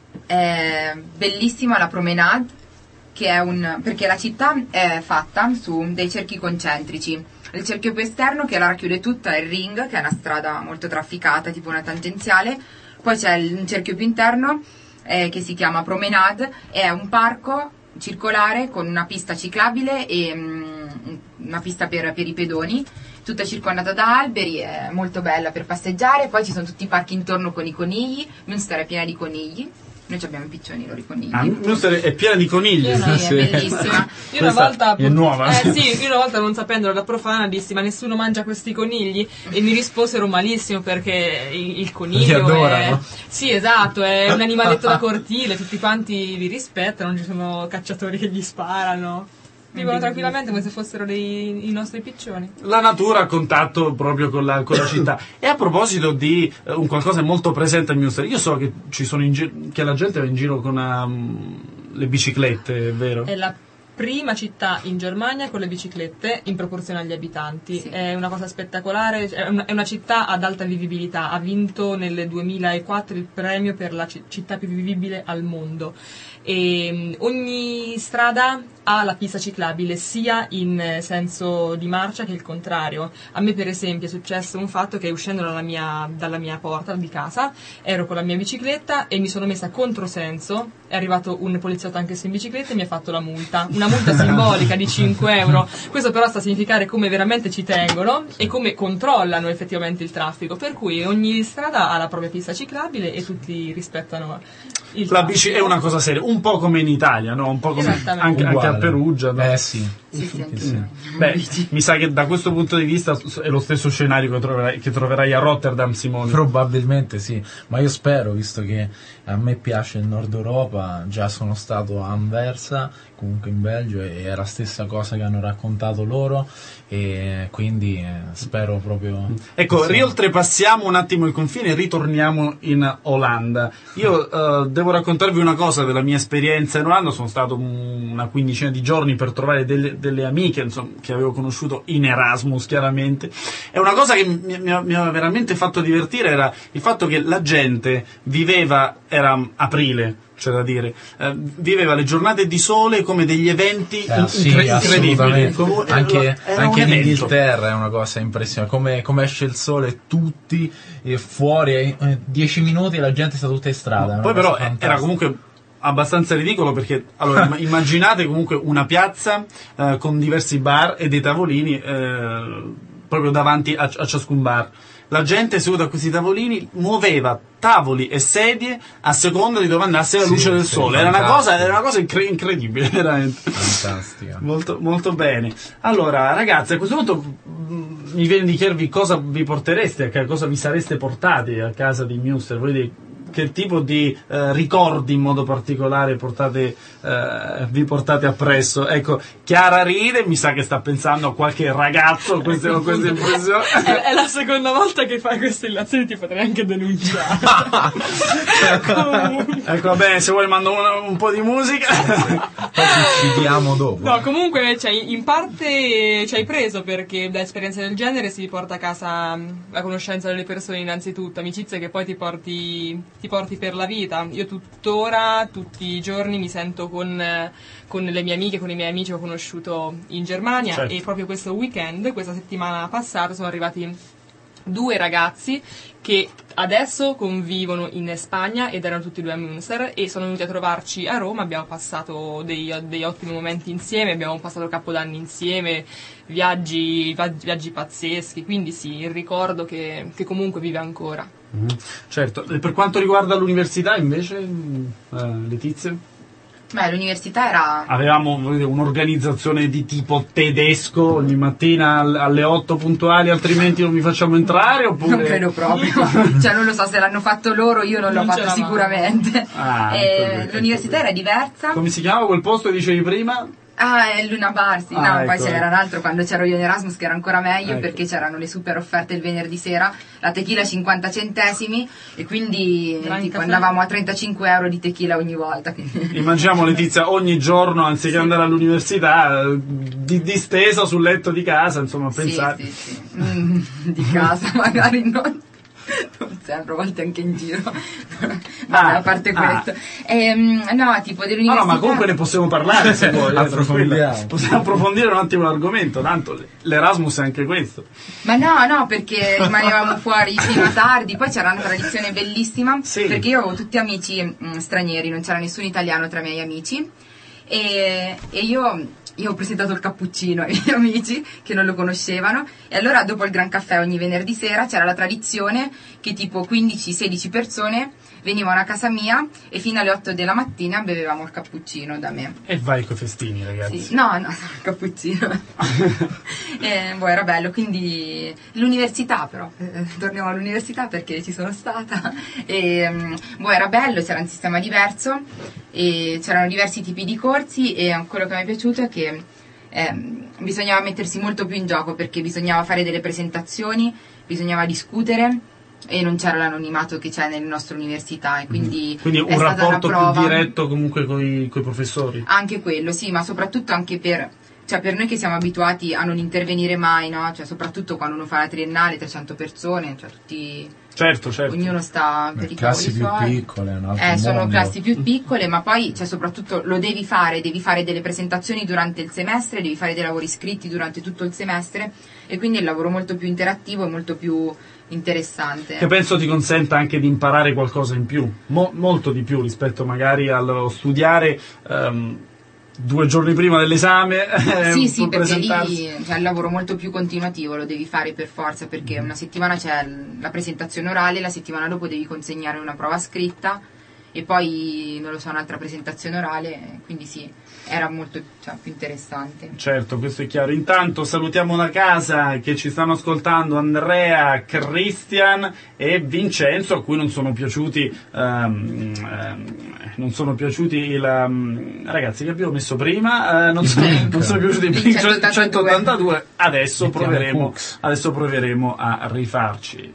è bellissima la Promenade, che è perché la città è fatta su dei cerchi concentrici. Il cerchio più esterno, che la racchiude tutta, è il Ring, che è una strada molto trafficata, tipo una tangenziale. Poi c'è un cerchio più interno che si chiama Promenade, è un parco circolare con una pista ciclabile e una pista per i pedoni, tutta circondata da alberi, è molto bella per passeggiare. Poi ci sono tutti i parchi intorno con i conigli. Münster è piena di conigli. Noi abbiamo i piccioni, loro i conigli. Münster è piena di conigli. Sì, è bellissima. Io una volta è nuova. io una volta, non sapendolo da profana, dissi: ma nessuno mangia questi conigli? E mi risposero malissimo, perché il coniglio li adorano. Sì, esatto, è un animaletto da cortile, tutti quanti li rispettano, non ci sono cacciatori che gli sparano. Vivono tranquillamente come se fossero i nostri piccioni. La natura a contatto proprio con la città. E a proposito di un qualcosa molto presente a Münster, io so che ci sono che la gente va in giro con le biciclette, è vero? È la prima città in Germania con le biciclette in proporzione agli abitanti. Sì. È una cosa spettacolare, è una città ad alta vivibilità. Ha vinto nel 2004 il premio per la città più vivibile al mondo. E ogni strada ha la pista ciclabile sia in senso di marcia che il contrario. A me per esempio è successo un fatto che, uscendo dalla mia porta di casa, ero con la mia bicicletta e mi sono messa controsenso, è arrivato un poliziotto anche se in bicicletta e mi ha fatto la multa, una multa simbolica di 5 euro. Questo però sta a significare come veramente ci tengono e come controllano effettivamente il traffico, per cui ogni strada ha la propria pista ciclabile e tutti rispettano il La traffico. bici è una cosa seria, un po' come in Italia, no? Un po' come Esattamente. anche a Perugia, no? Sì. Sì, anche Sì. noi. Beh, mi sa che da questo punto di vista è lo stesso scenario che troverai a Rotterdam, Simone. Probabilmente sì, ma io spero, visto che a me piace il Nord Europa, già sono stato a Anversa, comunque in Belgio, e è la stessa cosa che hanno raccontato loro, e quindi spero proprio... Ecco, sì. rioltrepassiamo un attimo il confine e ritorniamo in Olanda. Io devo raccontarvi una cosa della mia esperienza in Olanda. Sono stato una quindicina di giorni per trovare delle amiche, insomma, che avevo conosciuto in Erasmus, chiaramente. E una cosa che mi ha veramente fatto divertire era il fatto che la gente era aprile, c'è da dire, viveva le giornate di sole come degli eventi Sì, incredibili. assolutamente. Anche in Inghilterra è una cosa impressionante, come esce il sole tutti fuori, 10 minuti e la gente sta tutta in strada. è una Poi cosa però fantastica. era comunque abbastanza ridicolo, perché allora immaginate comunque una piazza con diversi bar e dei tavolini proprio davanti a ciascun bar. La gente seduta a questi tavolini muoveva tavoli e sedie a seconda di dove andasse la luce del sole. Era una cosa incredibile, veramente. Fantastica. Molto, molto bene. Allora, ragazzi, a questo punto mi viene di chiedervi cosa vi portereste, cosa vi sareste portati a casa di Münster. Che tipo di ricordi in modo particolare vi portate appresso? Ecco, Chiara ride, mi sa che sta pensando a qualche ragazzo, queste impressioni. È la seconda volta che fai queste illazioni, ti potrei anche denunciare. Ecco, bene, se vuoi mando un po' di musica. Poi ci uccidiamo dopo. No, comunque in parte ci hai preso, perché da esperienze del genere si porta a casa la conoscenza delle persone innanzitutto, amicizie che poi ti porti per la vita. Io tuttora, tutti i giorni, mi sento con le mie amiche, con i miei amici che ho conosciuto in Germania. Certo. E proprio questo weekend, questa settimana passata, sono arrivati 2 ragazzi che adesso convivono in Spagna ed erano tutti e 2 a Münster e sono venuti a trovarci a Roma. Abbiamo passato degli ottimi momenti insieme, abbiamo passato Capodanno insieme, viaggi pazzeschi, quindi sì, il ricordo che comunque vive ancora. Certo. E per quanto riguarda l'università invece, Letizia? Beh, l'università era... Avevamo un'organizzazione di tipo tedesco, ogni mattina alle 8 puntuali, altrimenti non vi facciamo entrare, oppure... Non credo proprio, cioè non lo so se l'hanno fatto loro, io non l'ho Non fatto c'eravamo. sicuramente. Ecco L'università era perché. diversa. Come si chiamava quel posto che dicevi prima? Ah, è Luna Bar, sì. Ah, No, poi ecco, ce n'era ecco. un altro quando c'ero io in Erasmus che era ancora meglio, Ecco. perché c'erano le super offerte il venerdì sera, la tequila 50 centesimi e quindi Gran tipo caffè. andavamo a 35 euro di tequila ogni volta. quindi- Immaginiamo Letizia ogni giorno, anziché andare all'università, distesa sul letto di casa, insomma, a Sì, pensare. sì, sì. Di casa magari non sempre, a volte anche in giro. Vabbè, a parte questo. No, tipo No, dell'università. no, ma comunque ne possiamo parlare se vuoi. Approfondiamo. tranquilla. Possiamo approfondire un attimo l'argomento, tanto l'Erasmus è anche questo. Ma no, perché rimanevamo fuori fino a tardi, poi c'era una tradizione bellissima, Sì. perché io avevo tutti amici stranieri, non c'era nessun italiano tra i miei amici, e io ho presentato il cappuccino ai miei amici che non lo conoscevano, e allora dopo il Gran Caffè ogni venerdì sera c'era la tradizione che tipo 15-16 persone venivano a casa mia e fino alle 8 della mattina bevevamo il cappuccino da me. E vai coi festini, ragazzi. Sì. No, il cappuccino. Era bello, quindi l'università però, torniamo all'università perché ci sono stata, era bello, c'era un sistema diverso e c'erano diversi tipi di corsi, e quello che mi è piaciuto è che bisognava mettersi molto più in gioco, perché bisognava fare delle presentazioni, bisognava discutere e non c'era l'anonimato che c'è nelle nostre università, e quindi Quindi è un stata una rapporto prova. più diretto comunque coi professori. Anche quello, sì, ma soprattutto anche per noi che siamo abituati a non intervenire mai, no? Cioè, soprattutto quando uno fa la triennale, 300 persone, cioè tutti, Certo. ognuno sta per i Classi cavoli più suoi. piccole, è un altro Sono mondo. classi più piccole, ma poi soprattutto lo devi fare delle presentazioni durante il semestre, devi fare dei lavori scritti durante tutto il semestre, e quindi è il lavoro molto più interattivo e molto più interessante. Che penso ti consenta anche di imparare qualcosa in più, molto di più rispetto magari allo studiare 2 giorni prima dell'esame. Sì, perché presentarsi. lì c'è il lavoro molto più continuativo, lo devi fare per forza, perché una settimana c'è la presentazione orale, la settimana dopo devi consegnare una prova scritta e poi, non lo so, un'altra presentazione orale, quindi sì, era molto più interessante. Certo, questo è chiaro. Intanto salutiamo da casa che ci stanno ascoltando Andrea, Christian e Vincenzo, a cui non sono piaciuti ragazzi che abbiamo messo prima, non sono piaciuti i 182. Adesso proveremo a rifarci.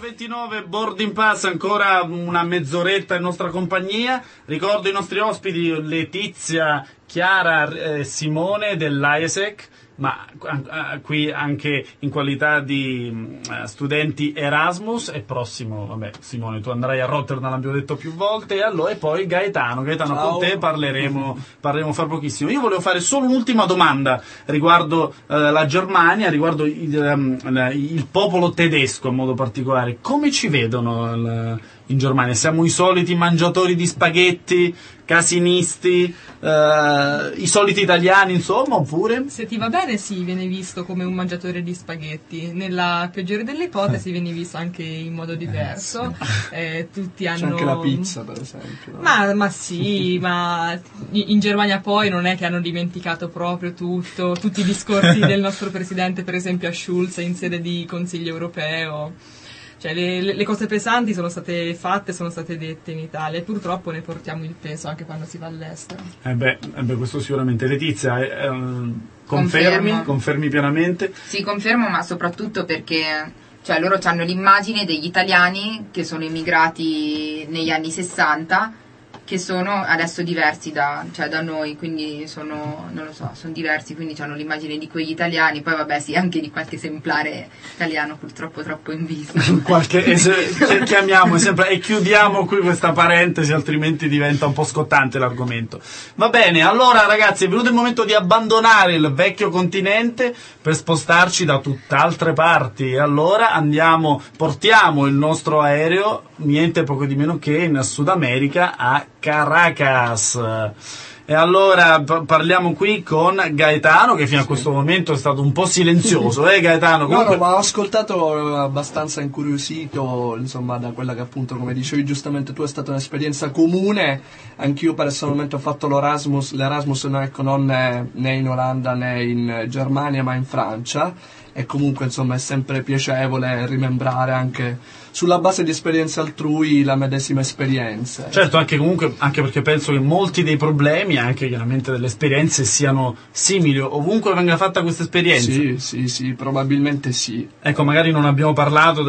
21:29, Boarding Pass, ancora una mezz'oretta in nostra compagnia. Ricordo i nostri ospiti Letizia, Chiara e Simone dell'AIESEC, ma qui anche in qualità di studenti Erasmus. E prossimo, vabbè, Simone, tu andrai a Rotterdam, l'abbiamo detto più volte, e poi Gaetano, Ciao. con te parleremo fra pochissimo. Io volevo fare solo un'ultima domanda riguardo la Germania, riguardo il popolo tedesco in modo particolare. Come ci vedono in Germania? Siamo i soliti mangiatori di spaghetti, casinisti, i soliti italiani, insomma, oppure? Se ti va bene, sì, viene visto come un mangiatore di spaghetti. Nella peggiore delle ipotesi viene visto anche in modo diverso. Tutti hanno... C'è anche la pizza, per esempio. No? Ma sì, ma in Germania poi non è che hanno dimenticato proprio tutti i discorsi del nostro presidente, per esempio a Schulz in sede di Consiglio europeo. Cioè le cose pesanti sono state fatte, sono state dette in Italia, e purtroppo ne portiamo il peso anche quando si va all'estero. Questo sicuramente. Letizia, confermi pienamente? Sì, confermo, ma soprattutto perché loro hanno l'immagine degli italiani che sono immigrati negli anni 60, che sono adesso diversi da noi, quindi sono diversi, quindi hanno l'immagine di quegli italiani. Poi vabbè, sì, anche di qualche esemplare italiano purtroppo troppo in vista. Chiamiamo sempre e chiudiamo qui questa parentesi, altrimenti diventa un po' scottante l'argomento. Va bene, allora ragazzi, è venuto il momento di abbandonare il vecchio continente per spostarci da tutt'altre parti. E allora portiamo il nostro aereo, niente poco di meno che in Sud America, a Caracas. E allora parliamo qui con Gaetano, che fino a questo momento è stato un po' silenzioso, Gaetano? Comunque... No, ma ho ascoltato abbastanza incuriosito, insomma, da quella che appunto, come dicevi giustamente tu, è stata un'esperienza comune. Anch'io personalmente ho fatto l'Erasmus non né in Olanda né in Germania, ma in Francia, e comunque insomma è sempre piacevole rimembrare anche sulla base di esperienze altrui la medesima esperienza. Certo, anche perché penso che molti dei problemi, anche chiaramente delle esperienze, siano simili ovunque venga fatta questa esperienza. Sì, probabilmente sì. Ecco, magari non abbiamo parlato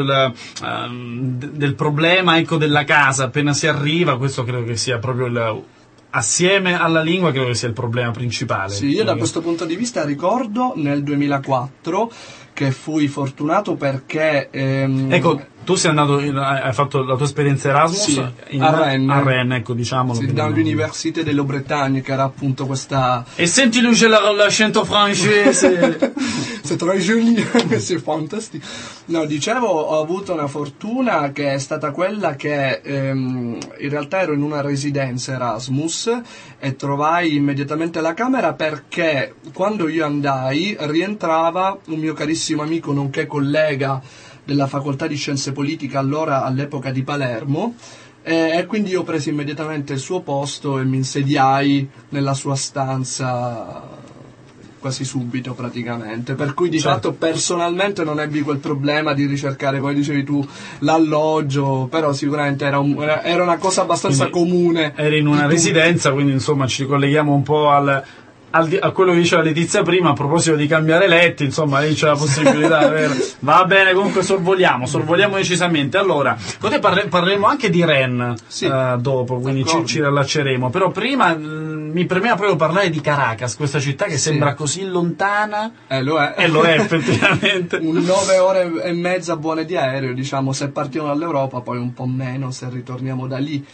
del problema, della casa appena si arriva. Questo credo che sia proprio assieme alla lingua, credo che sia il problema principale. Sì, io da questo punto di vista ricordo nel 2004 che fui fortunato perché... Ecco, tu sei andato, hai fatto la tua esperienza Erasmus? Sì, a Rennes, ecco, diciamolo. Sì, dall'Université de la Bretagne, che era appunto questa... E senti lui c'è l'accento francese! C'est très joli, c'est fantastico. No, dicevo, ho avuto una fortuna che è stata quella che in realtà ero in una residenza Erasmus e trovai immediatamente la camera, perché quando io andai rientrava un mio carissimo amico nonché collega della facoltà di scienze politiche all'epoca di Palermo, e quindi io presi immediatamente il suo posto e mi insediai nella sua stanza quasi subito praticamente, per cui di fatto personalmente non ebbi quel problema di ricercare, come dicevi tu, l'alloggio, però sicuramente era una cosa abbastanza comune. Eri in una residenza, quindi insomma ci colleghiamo un po' a quello che diceva Letizia prima, a proposito di cambiare letti, insomma lì c'è la possibilità. Va bene, comunque sorvoliamo decisamente. Allora, con te parleremo anche di Rennes dopo, quindi ci rilacceremo, però prima mi premeva proprio parlare di Caracas, questa città che sembra così lontana. Lo è. E lo è effettivamente. 9 ore e mezza buone di aereo, diciamo, se partiamo dall'Europa, poi un po' meno se ritorniamo da lì.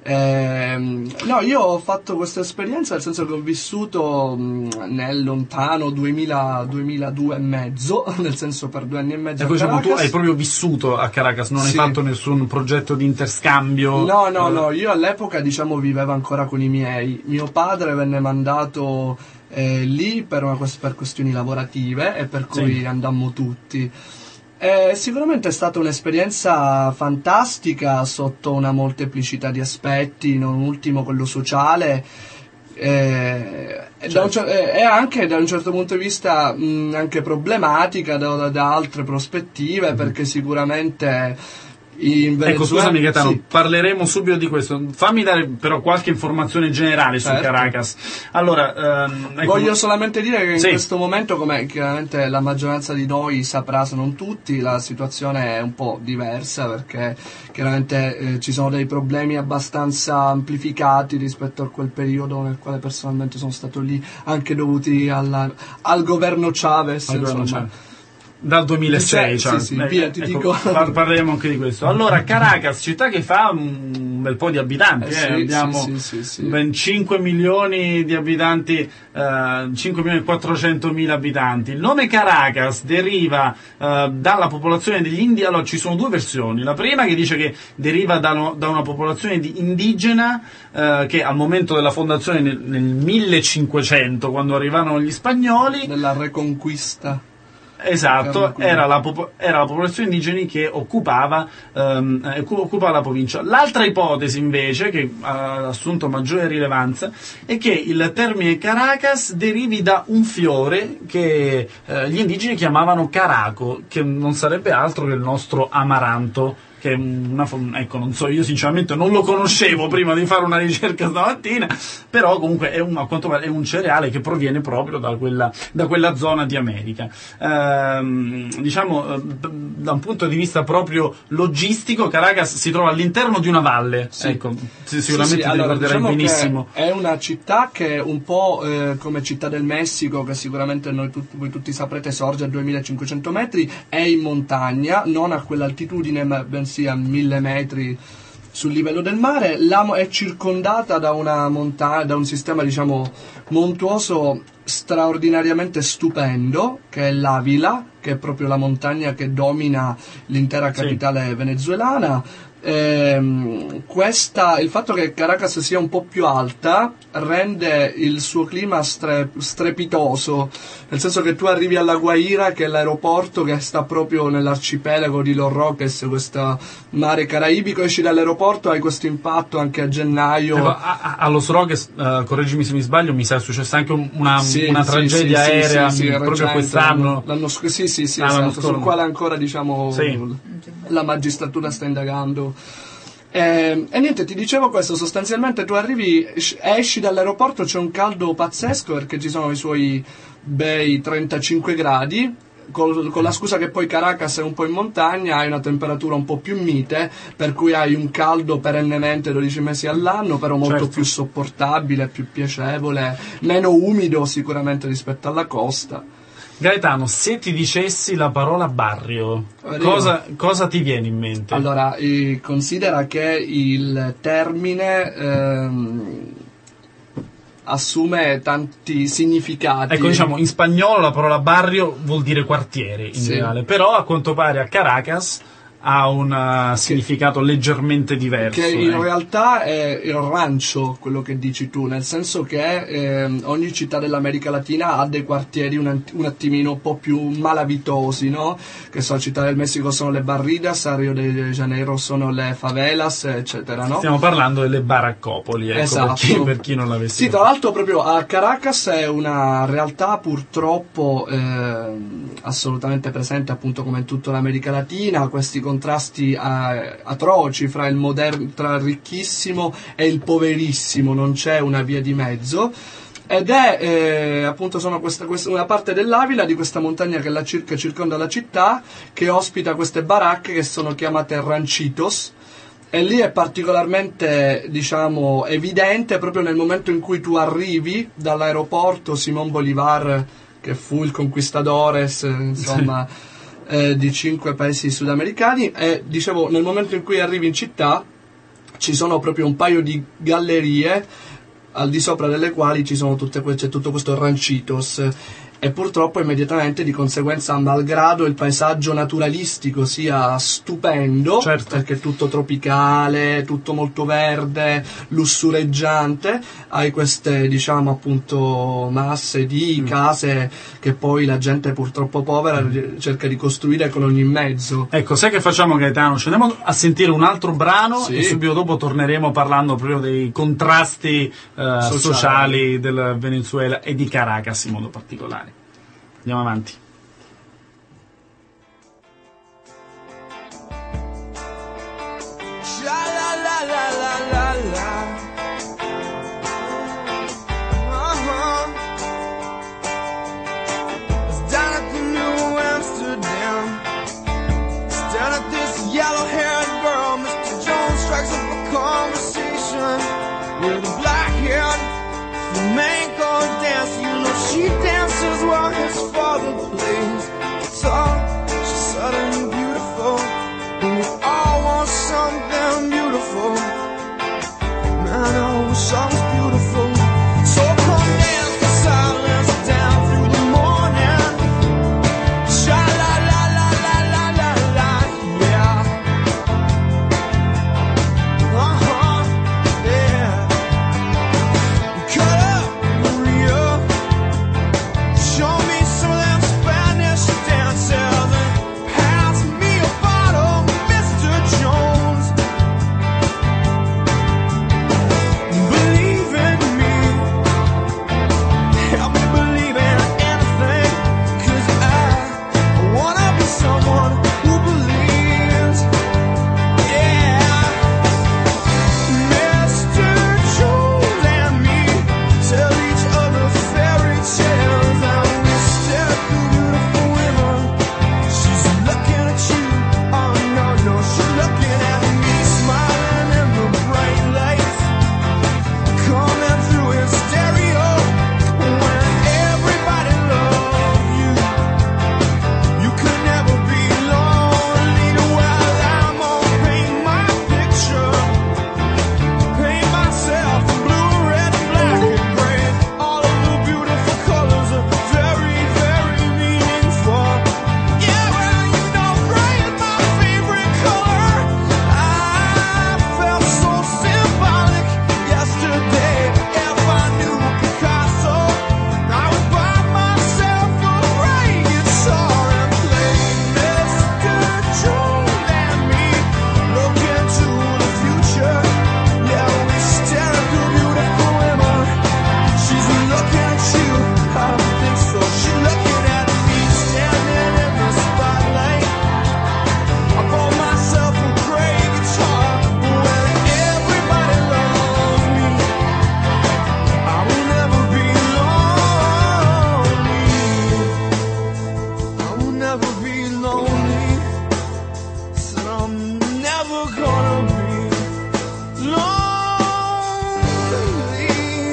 No, io ho fatto questa esperienza nel senso che ho vissuto nel lontano 2002 e mezzo, nel senso per 2 anni e mezzo. E poi tu hai proprio vissuto a Caracas, non hai fatto nessun progetto di interscambio? No, io all'epoca vivevo ancora con i miei. Mio padre venne mandato lì per questioni lavorative, e per cui andammo tutti. Sicuramente è stata un'esperienza fantastica sotto una molteplicità di aspetti, non ultimo quello sociale. E anche da un certo punto di vista anche problematica da altre prospettive, perché sicuramente in Venezuela. Ecco, scusami Gaetano, sì. parleremo subito di questo. Fammi dare però qualche informazione generale su Certo. Caracas. Allora, ecco, Voglio solamente dire che in Sì. questo momento, come chiaramente la maggioranza di noi saprà, se non tutti, la situazione è un po' diversa, perché chiaramente ci sono dei problemi abbastanza amplificati rispetto a quel periodo nel quale personalmente sono stato lì, anche dovuti al governo Chavez, al governo insomma. Chavez. Dal 2006, Sì, sì, via, ti dico. Parleremo anche di questo. Allora, Caracas, città che fa un bel po' di abitanti, Sì, abbiamo sì. ben 5 milioni di abitanti, 5 milioni e 400 mila abitanti. Il nome Caracas deriva dalla popolazione degli indiani. Allora, ci sono due versioni. La prima che dice che deriva da una popolazione indigena che al momento della fondazione nel 1500, quando arrivarono gli spagnoli, Della Reconquista. esatto, era la popolazione indigena che occupava la provincia. L'altra ipotesi invece, che ha assunto maggiore rilevanza, è che il termine Caracas derivi da un fiore che gli indigeni chiamavano caraco, che non sarebbe altro che il nostro amaranto, che è ecco, non so, io sinceramente non lo conoscevo prima di fare una ricerca stamattina, però comunque a quanto pare è un cereale che proviene proprio da quella zona di America. Diciamo, da un punto di vista proprio logistico, Caracas si trova all'interno di una valle, Sì. ecco, sicuramente ti allora, ricorderai diciamo benissimo. che è una città che un po' come Città del Messico, che sicuramente voi tutti saprete sorge a 2500 metri, è in montagna, non a quell'altitudine, ma bensì a 1000 metri sul livello del mare. È circondata da una montagna, da un sistema, diciamo, montuoso straordinariamente stupendo, che è l'Avila, che è proprio la montagna che domina l'intera capitale venezuelana. Il fatto che Caracas sia un po' più alta rende il suo clima strepitoso, nel senso che tu arrivi alla Guaira, che è l'aeroporto che sta proprio nell'arcipelago di Los Roques, questo mare caraibico, esci dall'aeroporto, hai questo impatto anche a gennaio. Ecco, a Los Roques, correggimi se mi sbaglio, mi sa è successa anche una tragedia aerea proprio quest'anno. L'anno scorso, l'anno esatto, sul quale ancora, diciamo, la magistratura sta indagando. E niente, ti dicevo questo, sostanzialmente tu arrivi, esci dall'aeroporto, c'è un caldo pazzesco perché ci sono i suoi bei 35 gradi, con la scusa che poi Caracas è un po' in montagna, hai una temperatura un po' più mite, per cui hai un caldo perennemente 12 mesi all'anno, però molto più sopportabile, più piacevole, meno umido sicuramente rispetto alla costa. Gaetano, se ti dicessi la parola barrio, cosa ti viene in mente? Allora, considera che il termine assume tanti significati. Ecco, diciamo, in spagnolo la parola barrio vuol dire quartiere in generale, però a quanto pare a Caracas ha un significato leggermente diverso. Che in realtà è il rancio, quello che dici tu, nel senso che ogni città dell'America Latina ha dei quartieri un attimino un po' più malavitosi, no? Che so, Città del Messico sono le barridas, a Rio de Janeiro sono le favelas, eccetera, no? Stiamo parlando delle baraccopoli, ecco, esatto. per chi non l'avesse Sì, tra l'altro proprio a Caracas è una realtà purtroppo assolutamente presente, appunto, come in tutta l'America Latina, questi contrasti atroci fra il ricchissimo e il poverissimo, non c'è una via di mezzo. Ed è appunto sono questa una parte dell'Avila, di questa montagna che circonda la città, che ospita queste baracche che sono chiamate ranchitos, e lì è particolarmente, diciamo, evidente proprio nel momento in cui tu arrivi dall'aeroporto Simón Bolívar, che fu il conquistadores, insomma, di 5 paesi sudamericani, e dicevo, nel momento in cui arrivi in città ci sono proprio un paio di gallerie al di sopra delle quali c'è tutto questo ranchitos, e purtroppo immediatamente, di conseguenza, malgrado il paesaggio naturalistico sia stupendo, perché è tutto tropicale, tutto molto verde, lussureggiante, hai queste, diciamo, appunto, masse di case che poi la gente purtroppo povera cerca di costruire con ogni mezzo. Ecco, sai che facciamo, Gaetano? Ci andiamo a sentire un altro brano e subito dopo torneremo parlando proprio dei contrasti sociali del Venezuela e di Caracas in modo particolare. Andiamo avanti. with a black hair. Flamenco dance, you know she dances while his father plays guitar. She's suddenly beautiful, and we all want something beautiful. Man, I wish I was beautiful. So come dance the silence down through the morning. Sha la la la la la la la, yeah. Yeah. Cut up, Maria. Show me some of them Spanish dances and pass me a bottle, Mr. Jones. Believe in me, help me believe in anything, 'cause I wanna be someone who believes. Yeah. Mr. Jones and me tell each other fairy tales, and we stare at the beautiful women. She's looking at you, oh no, no, she's looking at me, smiling in the bright lights coming through his stereo. When everybody loves you, you could never be lonely. Well, I'm gonna paint my picture, paint myself in blue, red, black, and gray. All of the beautiful colors are very, very meaningful. Yeah, well, you know gray is my favorite color. I felt so symbolic yesterday. If I knew Picasso, I would buy myself a gray guitar and play Mr. Jones and me. Look into the future. Yeah, we stare at the beautiful women. She's looking at you, I don't think so. She's looking at me, standing in the spotlight. I bought myself a gray guitar. When everybody loves me, I will never be lonely. I will never be lonely. So I'm never gonna be lonely.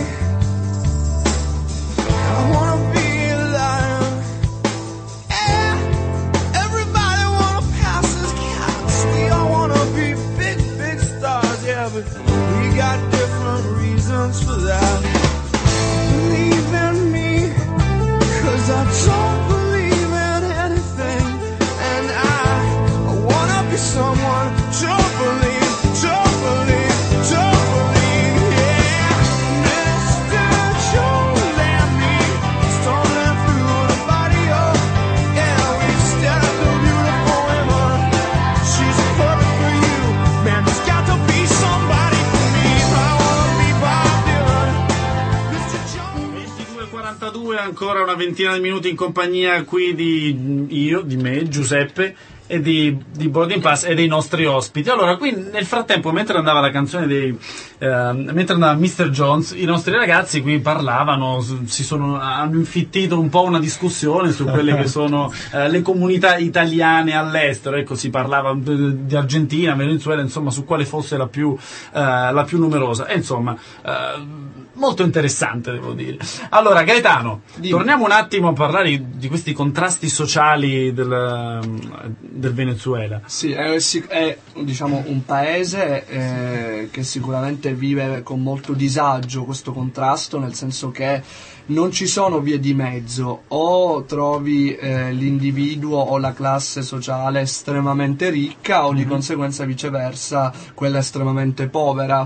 I wanna be alive. Yeah. Everybody wanna pass as cats. We all wanna be big, big stars. Yeah, but we got different reasons for that. Believe in me, 'cause I don't believe in anything. And I wanna be someone to believe, don't believe, don't believe. Yeah, Mr. Jones and me, stumbling through the barrio. Yeah, we stare at the beautiful women. She's perfect for you. Man, there's got to be somebody for me. I wanna be Bob Dylan. Mr. Jones. 22:42, ancora una ventina di minuti in compagnia qui di me, Giuseppe, e di Boarding Pass e dei nostri ospiti. Allora, qui nel frattempo, mentre andava la canzone mentre andava Mr. Jones, i nostri ragazzi qui parlavano, hanno infittito un po' una discussione su quelle che sono le comunità italiane all'estero. Ecco, si parlava di Argentina, Venezuela, insomma, su quale fosse la più numerosa. E insomma, molto interessante, devo dire. Allora, Gaetano, torniamo un attimo a parlare di questi contrasti sociali del Venezuela. Sì, è diciamo un paese che sicuramente vive con molto disagio questo contrasto, nel senso che non ci sono vie di mezzo: o trovi l'individuo o la classe sociale estremamente ricca, o di conseguenza viceversa quella estremamente povera.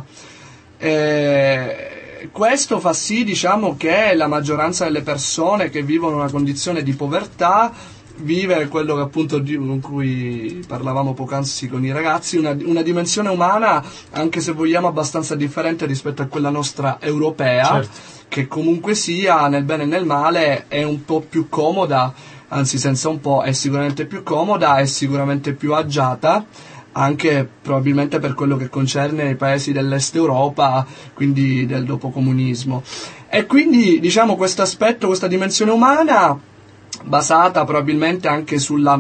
Questo fa sì, diciamo, che la maggioranza delle persone che vivono una condizione di povertà vive quello che appunto con cui parlavamo poc'anzi con i ragazzi, una dimensione umana, anche se vogliamo abbastanza differente rispetto a quella nostra europea, certo, che comunque sia, nel bene e nel male, è un po' più comoda, anzi senza un po', è sicuramente più comoda, è sicuramente più agiata, anche probabilmente per quello che concerne i paesi dell'est Europa, quindi del dopocomunismo. E quindi, diciamo, questo aspetto, questa dimensione umana, basata probabilmente anche sulla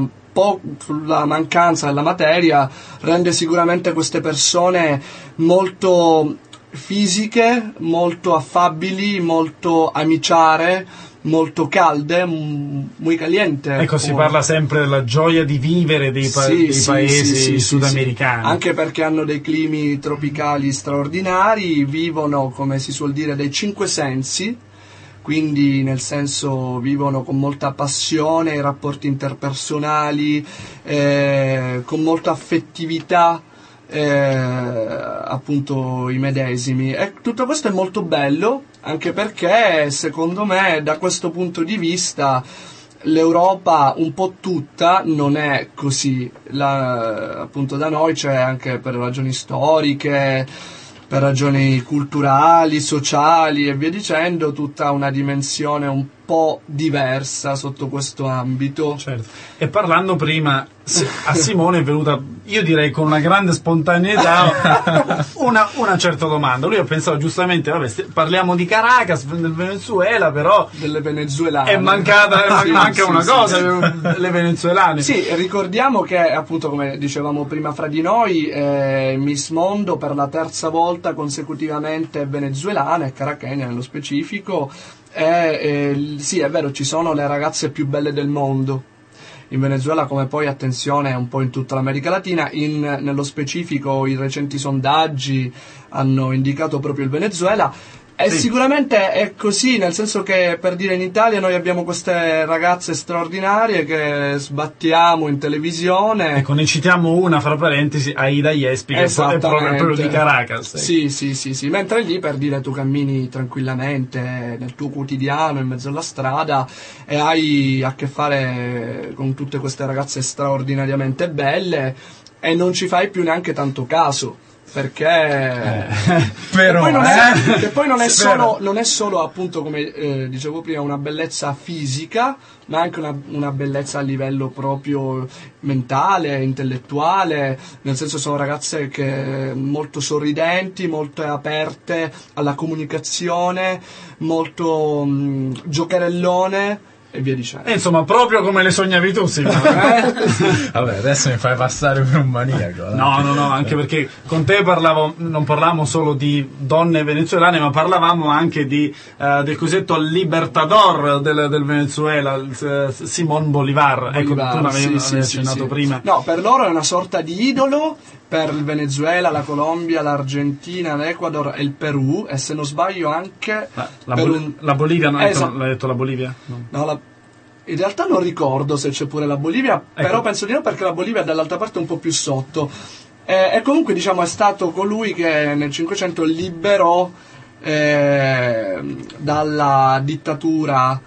mancanza della materia, rende sicuramente queste persone molto fisiche, molto affabili, molto amiciare, molto calde, muy caliente. Ecco, si parla sempre della gioia di vivere dei paesi sudamericani. Anche perché hanno dei climi tropicali straordinari, vivono, come si suol dire, dei 5 sensi, quindi nel senso vivono con molta passione i rapporti interpersonali, con molta affettività, appunto i medesimi, e tutto questo è molto bello, anche perché secondo me da questo punto di vista l'Europa un po' tutta non è così. Appunto da noi c'è, anche per ragioni storiche, per ragioni culturali, sociali e via dicendo, tutta una dimensione un po' diversa sotto questo ambito. Certo. E parlando prima, a Simone è venuta, io direi con una grande spontaneità, una certa domanda. Lui ha pensato giustamente, vabbè, parliamo di Caracas, del Venezuela, però delle venezuelane è mancata manca una cosa, le venezuelane. Sì, ricordiamo che appunto, come dicevamo prima fra di noi, Miss Mondo per la terza volta consecutivamente è venezuelana, e carachena nello specifico. Sì, è vero, ci sono le ragazze più belle del mondo in Venezuela, come poi, attenzione, un po' in tutta l'America Latina. Nello specifico i recenti sondaggi hanno indicato proprio il Venezuela. E sì, sicuramente è così, nel senso che, per dire, in Italia noi abbiamo queste ragazze straordinarie che sbattiamo in televisione. Ecco, ne citiamo una fra parentesi, Aida Iespi, che è proprio di Caracas. Sì, mentre lì, per dire, tu cammini tranquillamente nel tuo quotidiano in mezzo alla strada e hai a che fare con tutte queste ragazze straordinariamente belle e non ci fai più neanche tanto caso. Perché però, poi non è solo appunto, come dicevo prima, una bellezza fisica, ma anche una bellezza a livello proprio mentale, intellettuale, nel senso sono ragazze che molto sorridenti, molto aperte alla comunicazione, molto giocherellone e via dicendo. Insomma, proprio come le sognavi tu, Simone. Vabbè, adesso mi fai passare per un maniaco. No, anche perché con te non parlavamo solo di donne venezuelane, ma parlavamo anche del cosiddetto libertador del Venezuela, Simón Bolívar. Ecco, tu l'avevi accennato prima. No, per loro è una sorta di idolo. Per il Venezuela, la Colombia, l'Argentina, l'Ecuador e il Perù, e se non sbaglio anche la Bolivia, non l'hai detto la Bolivia? No, in realtà non ricordo se c'è pure la Bolivia, ecco. Però penso di no, perché la Bolivia è dall'altra parte un po' più sotto. E comunque, diciamo, è stato colui che nel 500 liberò dalla dittatura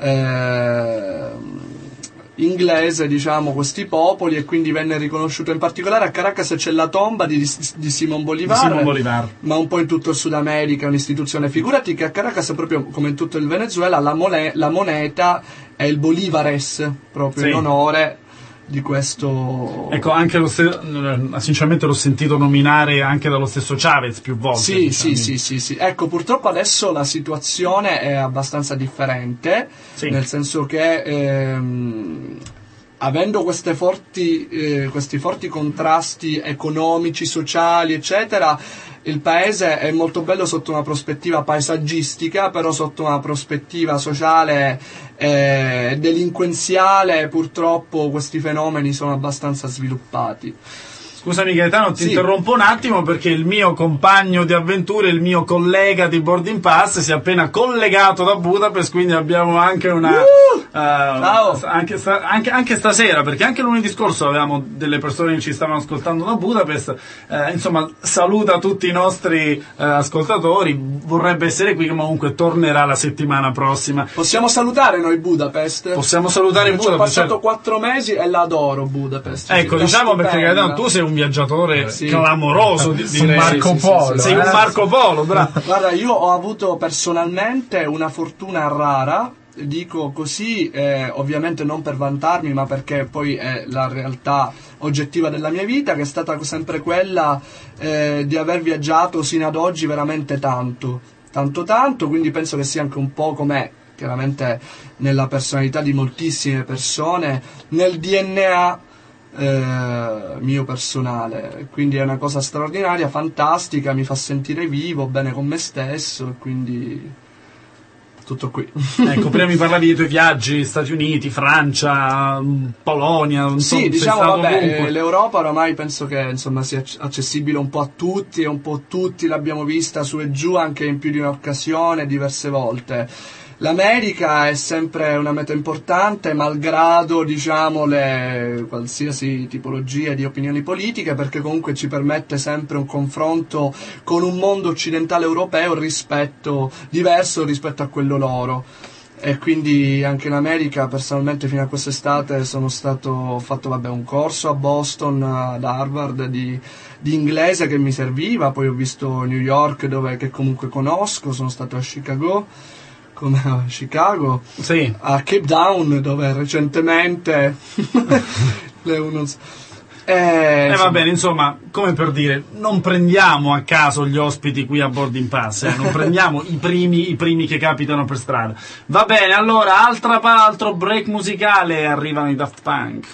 inglese, diciamo, questi popoli, e quindi venne riconosciuto. In particolare a Caracas c'è la tomba di Simón Bolívar, ma un po' in tutto il Sud America è un'istituzione. Figurati che a Caracas, proprio come in tutto il Venezuela, la moneta è il Bolívares, proprio in onore di questo. Ecco, anche sinceramente l'ho sentito nominare anche dallo stesso Chavez più volte. Sì. Ecco, purtroppo adesso la situazione è abbastanza differente, nel senso che avendo questi forti contrasti economici, sociali, eccetera, il paese è molto bello sotto una prospettiva paesaggistica, però sotto una prospettiva sociale e delinquenziale purtroppo questi fenomeni sono abbastanza sviluppati. Scusami Gaetano, ti interrompo un attimo, perché il mio compagno di avventure, il mio collega di Boarding Pass si è appena collegato da Budapest, quindi abbiamo anche anche stasera, perché anche lunedì scorso avevamo delle persone che ci stavano ascoltando da Budapest. Insomma, saluta tutti i nostri ascoltatori, vorrebbe essere qui, ma comunque tornerà la settimana prossima. Possiamo salutare noi Budapest? Possiamo salutare in Budapest. Ho passato 4 mesi e la adoro Budapest. Ecco, diciamo, perché Gaetano, tu sei un viaggiatore clamoroso, un Marco Polo. Sei un Marco Polo, bravo. Guarda, io ho avuto personalmente una fortuna rara, dico così, ovviamente non per vantarmi, ma perché poi è la realtà oggettiva della mia vita, che è stata sempre quella di aver viaggiato sino ad oggi veramente tanto, quindi penso che sia anche un po' com'è, chiaramente nella personalità di moltissime persone, nel DNA mio personale, quindi è una cosa straordinaria, fantastica, mi fa sentire vivo, bene con me stesso, e quindi tutto qui. Ecco, prima mi parlavi dei tuoi viaggi, Stati Uniti, Francia, Polonia, non so, sì, sei diciamo, stato vabbè, ovunque. l'Europa oramai penso che insomma sia accessibile un po' a tutti, e un po' tutti l'abbiamo vista su e giù anche in più di un'occasione, diverse volte. L'America è sempre una meta importante, malgrado, diciamo, le qualsiasi tipologia di opinioni politiche, perché comunque ci permette sempre un confronto con un mondo occidentale europeo diverso rispetto a quello loro. E quindi anche in America, personalmente, fino a quest'estate ho fatto un corso a Boston, ad Harvard, di inglese che mi serviva, poi ho visto New York, che comunque conosco, sono stato a Chicago, Sì. a Cape Town, dove recentemente Va bene, insomma, come per dire, non prendiamo a caso gli ospiti qui a Boarding Pass, non prendiamo i primi che capitano per strada. Va bene, allora, altro break musicale, arrivano i Daft Punk.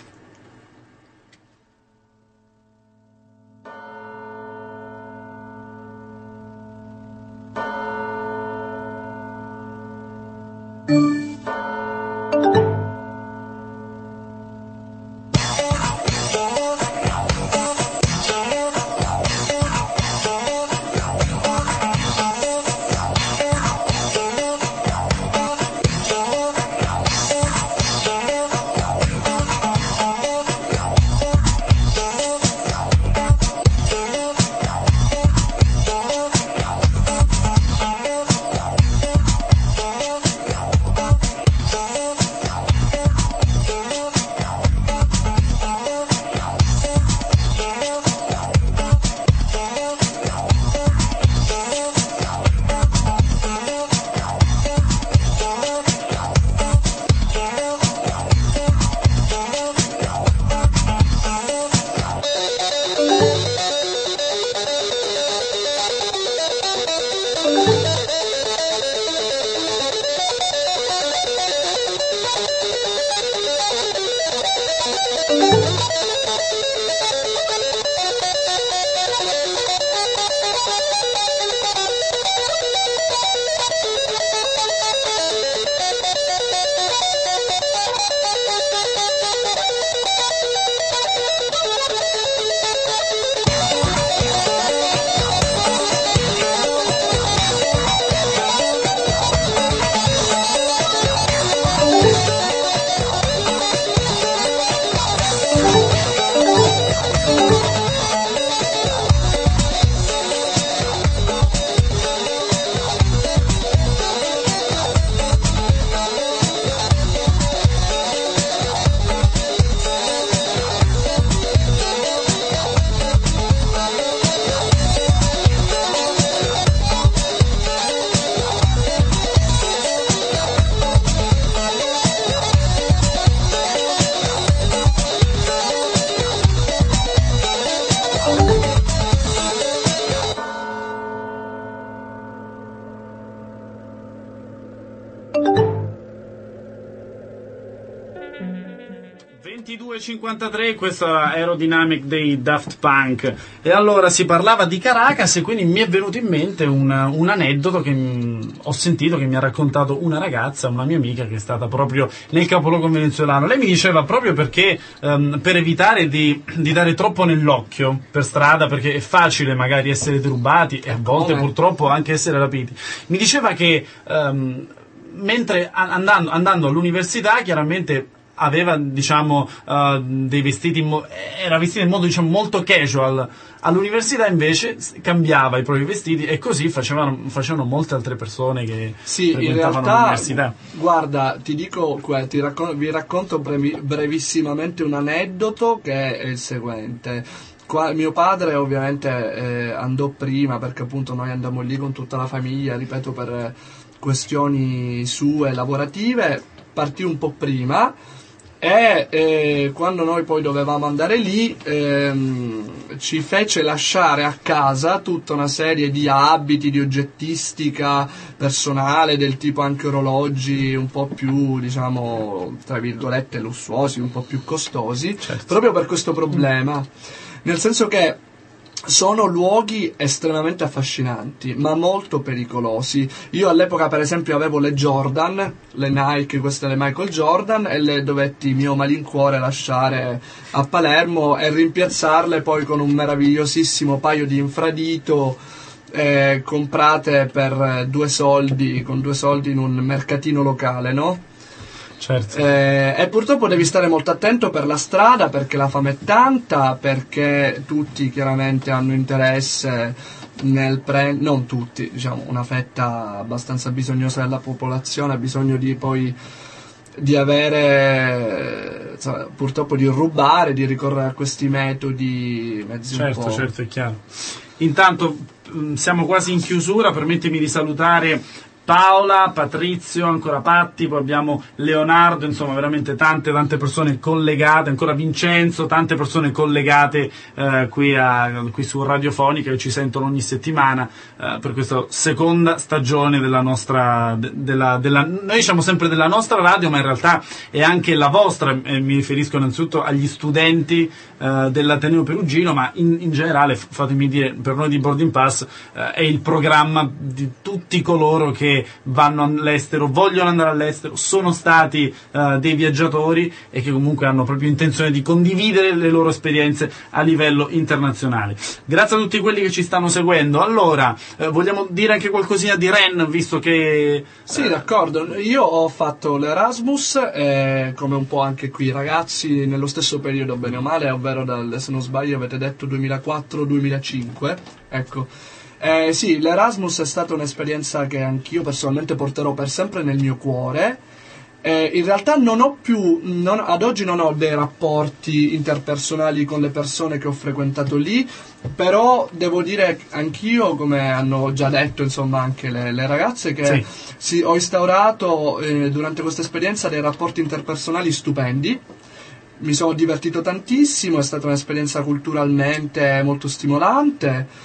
Questo era Aerodynamic dei Daft Punk. E allora si parlava di Caracas e quindi mi è venuto in mente un aneddoto che ho sentito, che mi ha raccontato una ragazza, una mia amica, che è stata proprio nel capoluogo venezuelano. Lei mi diceva proprio perché per evitare di dare troppo nell'occhio per strada, perché è facile magari essere derubati e a volte purtroppo anche essere rapiti, mi diceva che mentre andando all'università chiaramente aveva, diciamo, dei vestiti, era vestita in modo, diciamo, molto casual. All'università invece cambiava i propri vestiti e così facevano molte altre persone che frequentavano l'università. Guarda, ti dico, vi racconto brevissimamente un aneddoto che è il seguente. Mio padre ovviamente andò prima, perché appunto noi andammo lì con tutta la famiglia, ripeto, per questioni sue lavorative, partì un po' prima. e quando noi poi dovevamo andare lì ci fece lasciare a casa tutta una serie di abiti, di oggettistica personale, del tipo anche orologi un po' più, diciamo, tra virgolette lussuosi, un po' più costosi, proprio per questo problema, nel senso che sono luoghi estremamente affascinanti, ma molto pericolosi. Io all'epoca, per esempio, avevo le Jordan, le Nike, queste le Michael Jordan, e le dovetti, mio malincuore, lasciare a Palermo e rimpiazzarle poi con un meravigliosissimo paio di infradito comprate per 2 soldi, con 2 soldi in un mercatino locale, no? Certo. E purtroppo devi stare molto attento per la strada, perché la fame è tanta, perché tutti chiaramente hanno interesse nel non tutti, diciamo, una fetta abbastanza bisognosa della popolazione ha bisogno di poi di avere, purtroppo, di rubare, di ricorrere a questi metodi mezzi un po'. Certo, è chiaro. Intanto siamo quasi in chiusura, permettimi di salutare Paola, Patrizio, ancora Patti, poi abbiamo Leonardo, insomma veramente tante persone collegate, ancora Vincenzo, tante persone collegate qui su Radiofonica, che ci sentono ogni settimana per questa seconda stagione della nostra, noi diciamo sempre della nostra radio, ma in realtà è anche la vostra, mi riferisco innanzitutto agli studenti dell'Ateneo Perugino, ma in generale, fatemi dire, per noi di Boarding Pass è il programma di tutti coloro che vanno all'estero, vogliono andare all'estero, sono stati dei viaggiatori e che comunque hanno proprio intenzione di condividere le loro esperienze a livello internazionale. Grazie a tutti quelli che ci stanno seguendo. Allora, vogliamo dire anche qualcosina di Ren, visto che... Sì, d'accordo. Io ho fatto l'Erasmus, come un po' anche qui, ragazzi, nello stesso periodo, bene o male, ovvero se non sbaglio avete detto 2004-2005, ecco. Sì, l'Erasmus è stata un'esperienza che anch'io personalmente porterò per sempre nel mio cuore. In realtà ad oggi non ho dei rapporti interpersonali con le persone che ho frequentato lì, però devo dire anch'io, come hanno già detto insomma anche le ragazze, che sì, ho instaurato durante questa esperienza dei rapporti interpersonali stupendi. Mi sono divertito tantissimo, è stata un'esperienza culturalmente molto stimolante.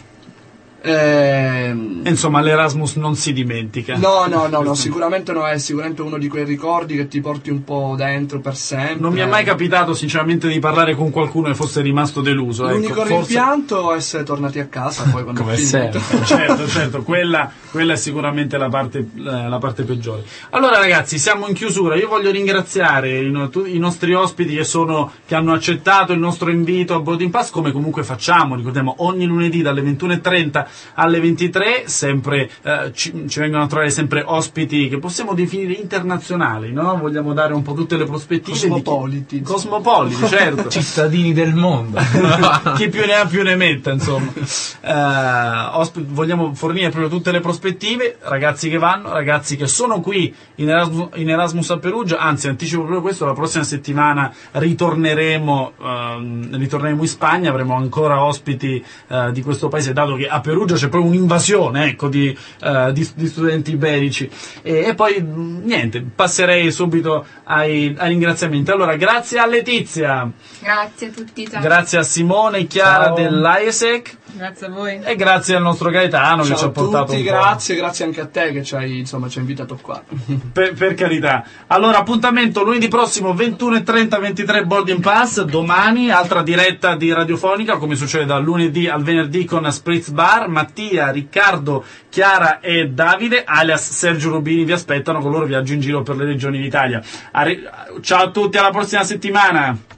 Insomma, l'Erasmus non si dimentica. No, sicuramente no, è sicuramente uno di quei ricordi che ti porti un po' dentro per sempre. Non mi è mai capitato sinceramente di parlare con qualcuno che fosse rimasto deluso. L'unico rimpianto è essere tornati a casa poi quando come sempre. Certo, quella è sicuramente la parte peggiore. Allora ragazzi, siamo in chiusura. Io voglio ringraziare i nostri ospiti che hanno accettato il nostro invito a Boarding Pass, come comunque facciamo, ricordiamo, ogni lunedì dalle 21:30 alle 23, sempre ci vengono a trovare sempre ospiti che possiamo definire internazionali, no? Vogliamo dare un po' tutte le prospettive. Cosmopoliti, certo. Cittadini del mondo. Chi più ne ha più ne metta, insomma. Vogliamo fornire proprio tutte le prospettive, ragazzi che vanno, ragazzi che sono qui in Erasmus a Perugia, anzi anticipo proprio questo, la prossima settimana ritorneremo in Spagna, avremo ancora ospiti di questo paese, dato che a Perugia c'è proprio un'invasione, ecco, di studenti iberici, e poi niente, passerei subito ai ringraziamenti. Allora, grazie a Letizia, grazie a tutti, ciao. Grazie a Simone, Chiara dell'AIESEC, grazie a voi, e grazie al nostro Gaetano, ciao, che ci ha portato un grazie anche a te che ci hai invitato qua. Per carità. Allora, appuntamento lunedì prossimo 21:30 23 Boarding Pass. Domani altra diretta di Radiofonica, come succede dal lunedì al venerdì, con Spritz Bar. Mattia, Riccardo, Chiara e Davide alias Sergio Rubini vi aspettano con il loro viaggio in giro per le regioni d'Italia. Ciao a tutti, alla prossima settimana.